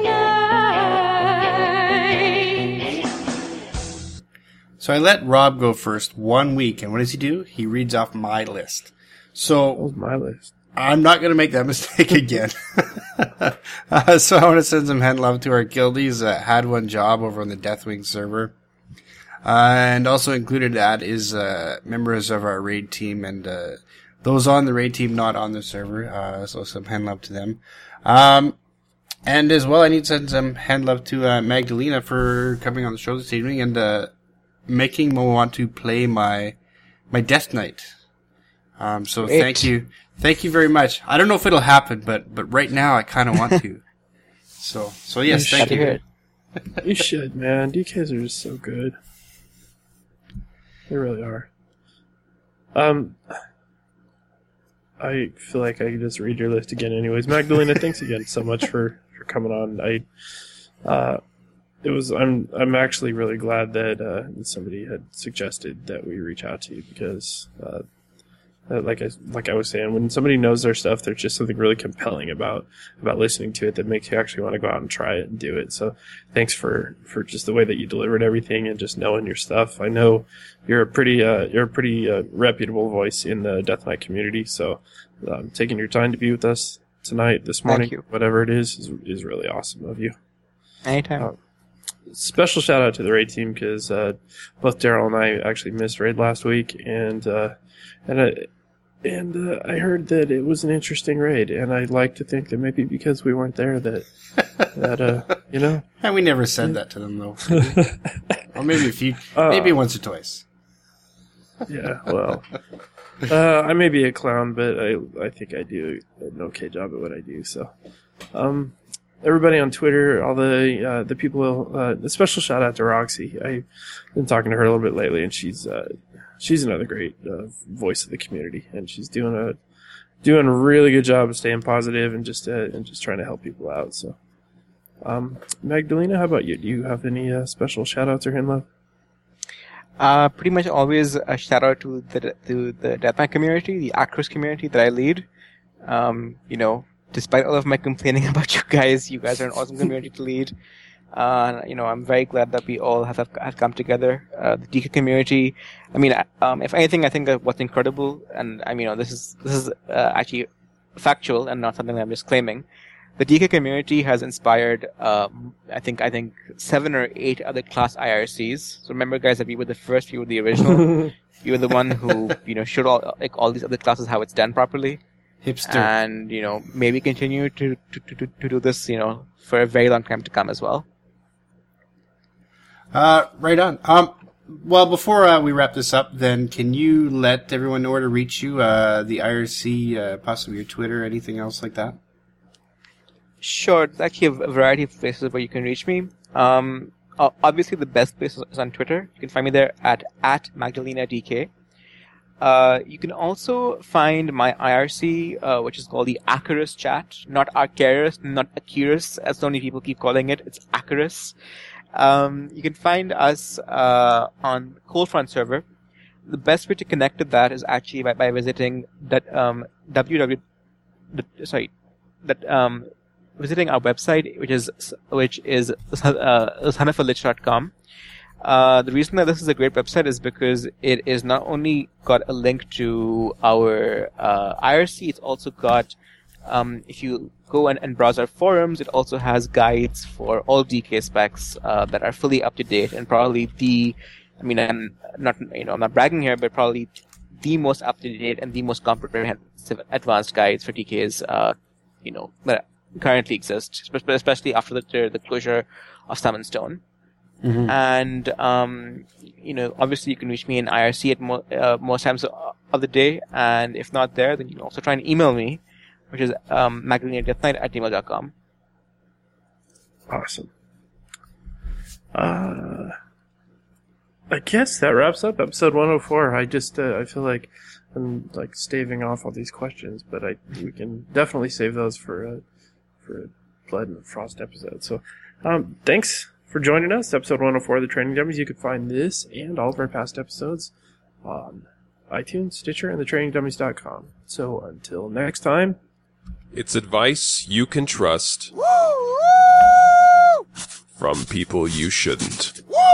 tonight. So I let Rob go first 1 week, and what does he do? He reads off my list. That So was my list. I'm not going to make that mistake again. So I want to send some hand love to our guildies that had one job over on the Deathwing server. And also included that is members of our raid team and those on the raid team not on the server. So some hand love to them. And as well, I need to send some hand love to Magdalena for coming on the show this evening and making me want to play my Death Knight. So Great. thank you very much. I don't know if it'll happen, but right now I kind of want to. So yes, You thank Glad to hear you. it. You should, man. DKs are just so good. They really are. I feel like I could just read your list again anyways. Magdalena, thanks again so much for coming on. I'm actually really glad that somebody had suggested that we reach out to you because like I was saying, when somebody knows their stuff, there's just something really compelling about listening to it that makes you actually want to go out and try it and do it. So thanks for just the way that you delivered everything and just knowing your stuff. I know you're a pretty reputable voice in the Death Knight community. So taking your time to be with us tonight, this morning, you. whatever it is really awesome of you. Anytime. Special shout out to the raid team because both Daryl and I actually missed raid last week, and I heard that it was an interesting raid, and I'd like to think that maybe because we weren't there that you know. And we never said that to them though. Or maybe maybe once or twice. Yeah, well, I may be a clown, but I think I do an okay job at what I do. So, everybody on Twitter, all the people, a special shout out to Roxy. I've been talking to her a little bit lately, and she's another great voice of the community, and she's doing a really good job of staying positive and just trying to help people out. So, Magdalena, how about you? Do you have any special shout outs or hand love? Pretty much always a shout out to the Deathmatch community, the Acros community that I lead. Despite all of my complaining about you guys are an awesome community to lead. I'm very glad that we all have come together. The DK community, if anything, I think that what's incredible, and this is actually factual and not something that I'm just claiming. The DK community has inspired, I think 7 or 8 other class IRCs. So remember, guys, that we were the first, we were the original. We were the one who, showed all these other classes how it's done properly. Hipster. And, maybe continue to do this, for a very long time to come as well. Right on. Well, before we wrap this up, then can you let everyone know where to reach you? The IRC, possibly your Twitter, anything else like that? Sure, there's actually a variety of places where you can reach me. Obviously, the best place is on Twitter. You can find me there at MagdalenaDK. You can also find my IRC, which is called the Acarus chat. Not Arcarus, not Acurus, as so many people keep calling it. It's Acarus. You can find us on Coldfront server. The best way to connect to that is actually by visiting visiting our website, which is sonofalitch.com. The reason that this is a great website is because it is not only got a link to our IRC, it's also got, if you go and browse our forums, it also has guides for all DK specs that are fully up to date and probably I'm not bragging here, but probably the most up-to-date and the most comprehensive advanced guides for TKs, that currently exist, especially after the closure of Salmon Stone. Mm-hmm. And, obviously you can reach me in IRC at most times of the day. And if not there, then you can also try and email me, which is magdalenadeathknight@gmail.com. Awesome. I guess that wraps up episode 104. I feel like I'm like staving off all these questions, but we can definitely save those for a Blood and Frost episode. So, thanks for joining us. Episode 104 of the Training Dummies. You can find this and all of our past episodes on iTunes, Stitcher, and thetrainingdummies.com. So until next time, It's advice you can trust from people you shouldn't.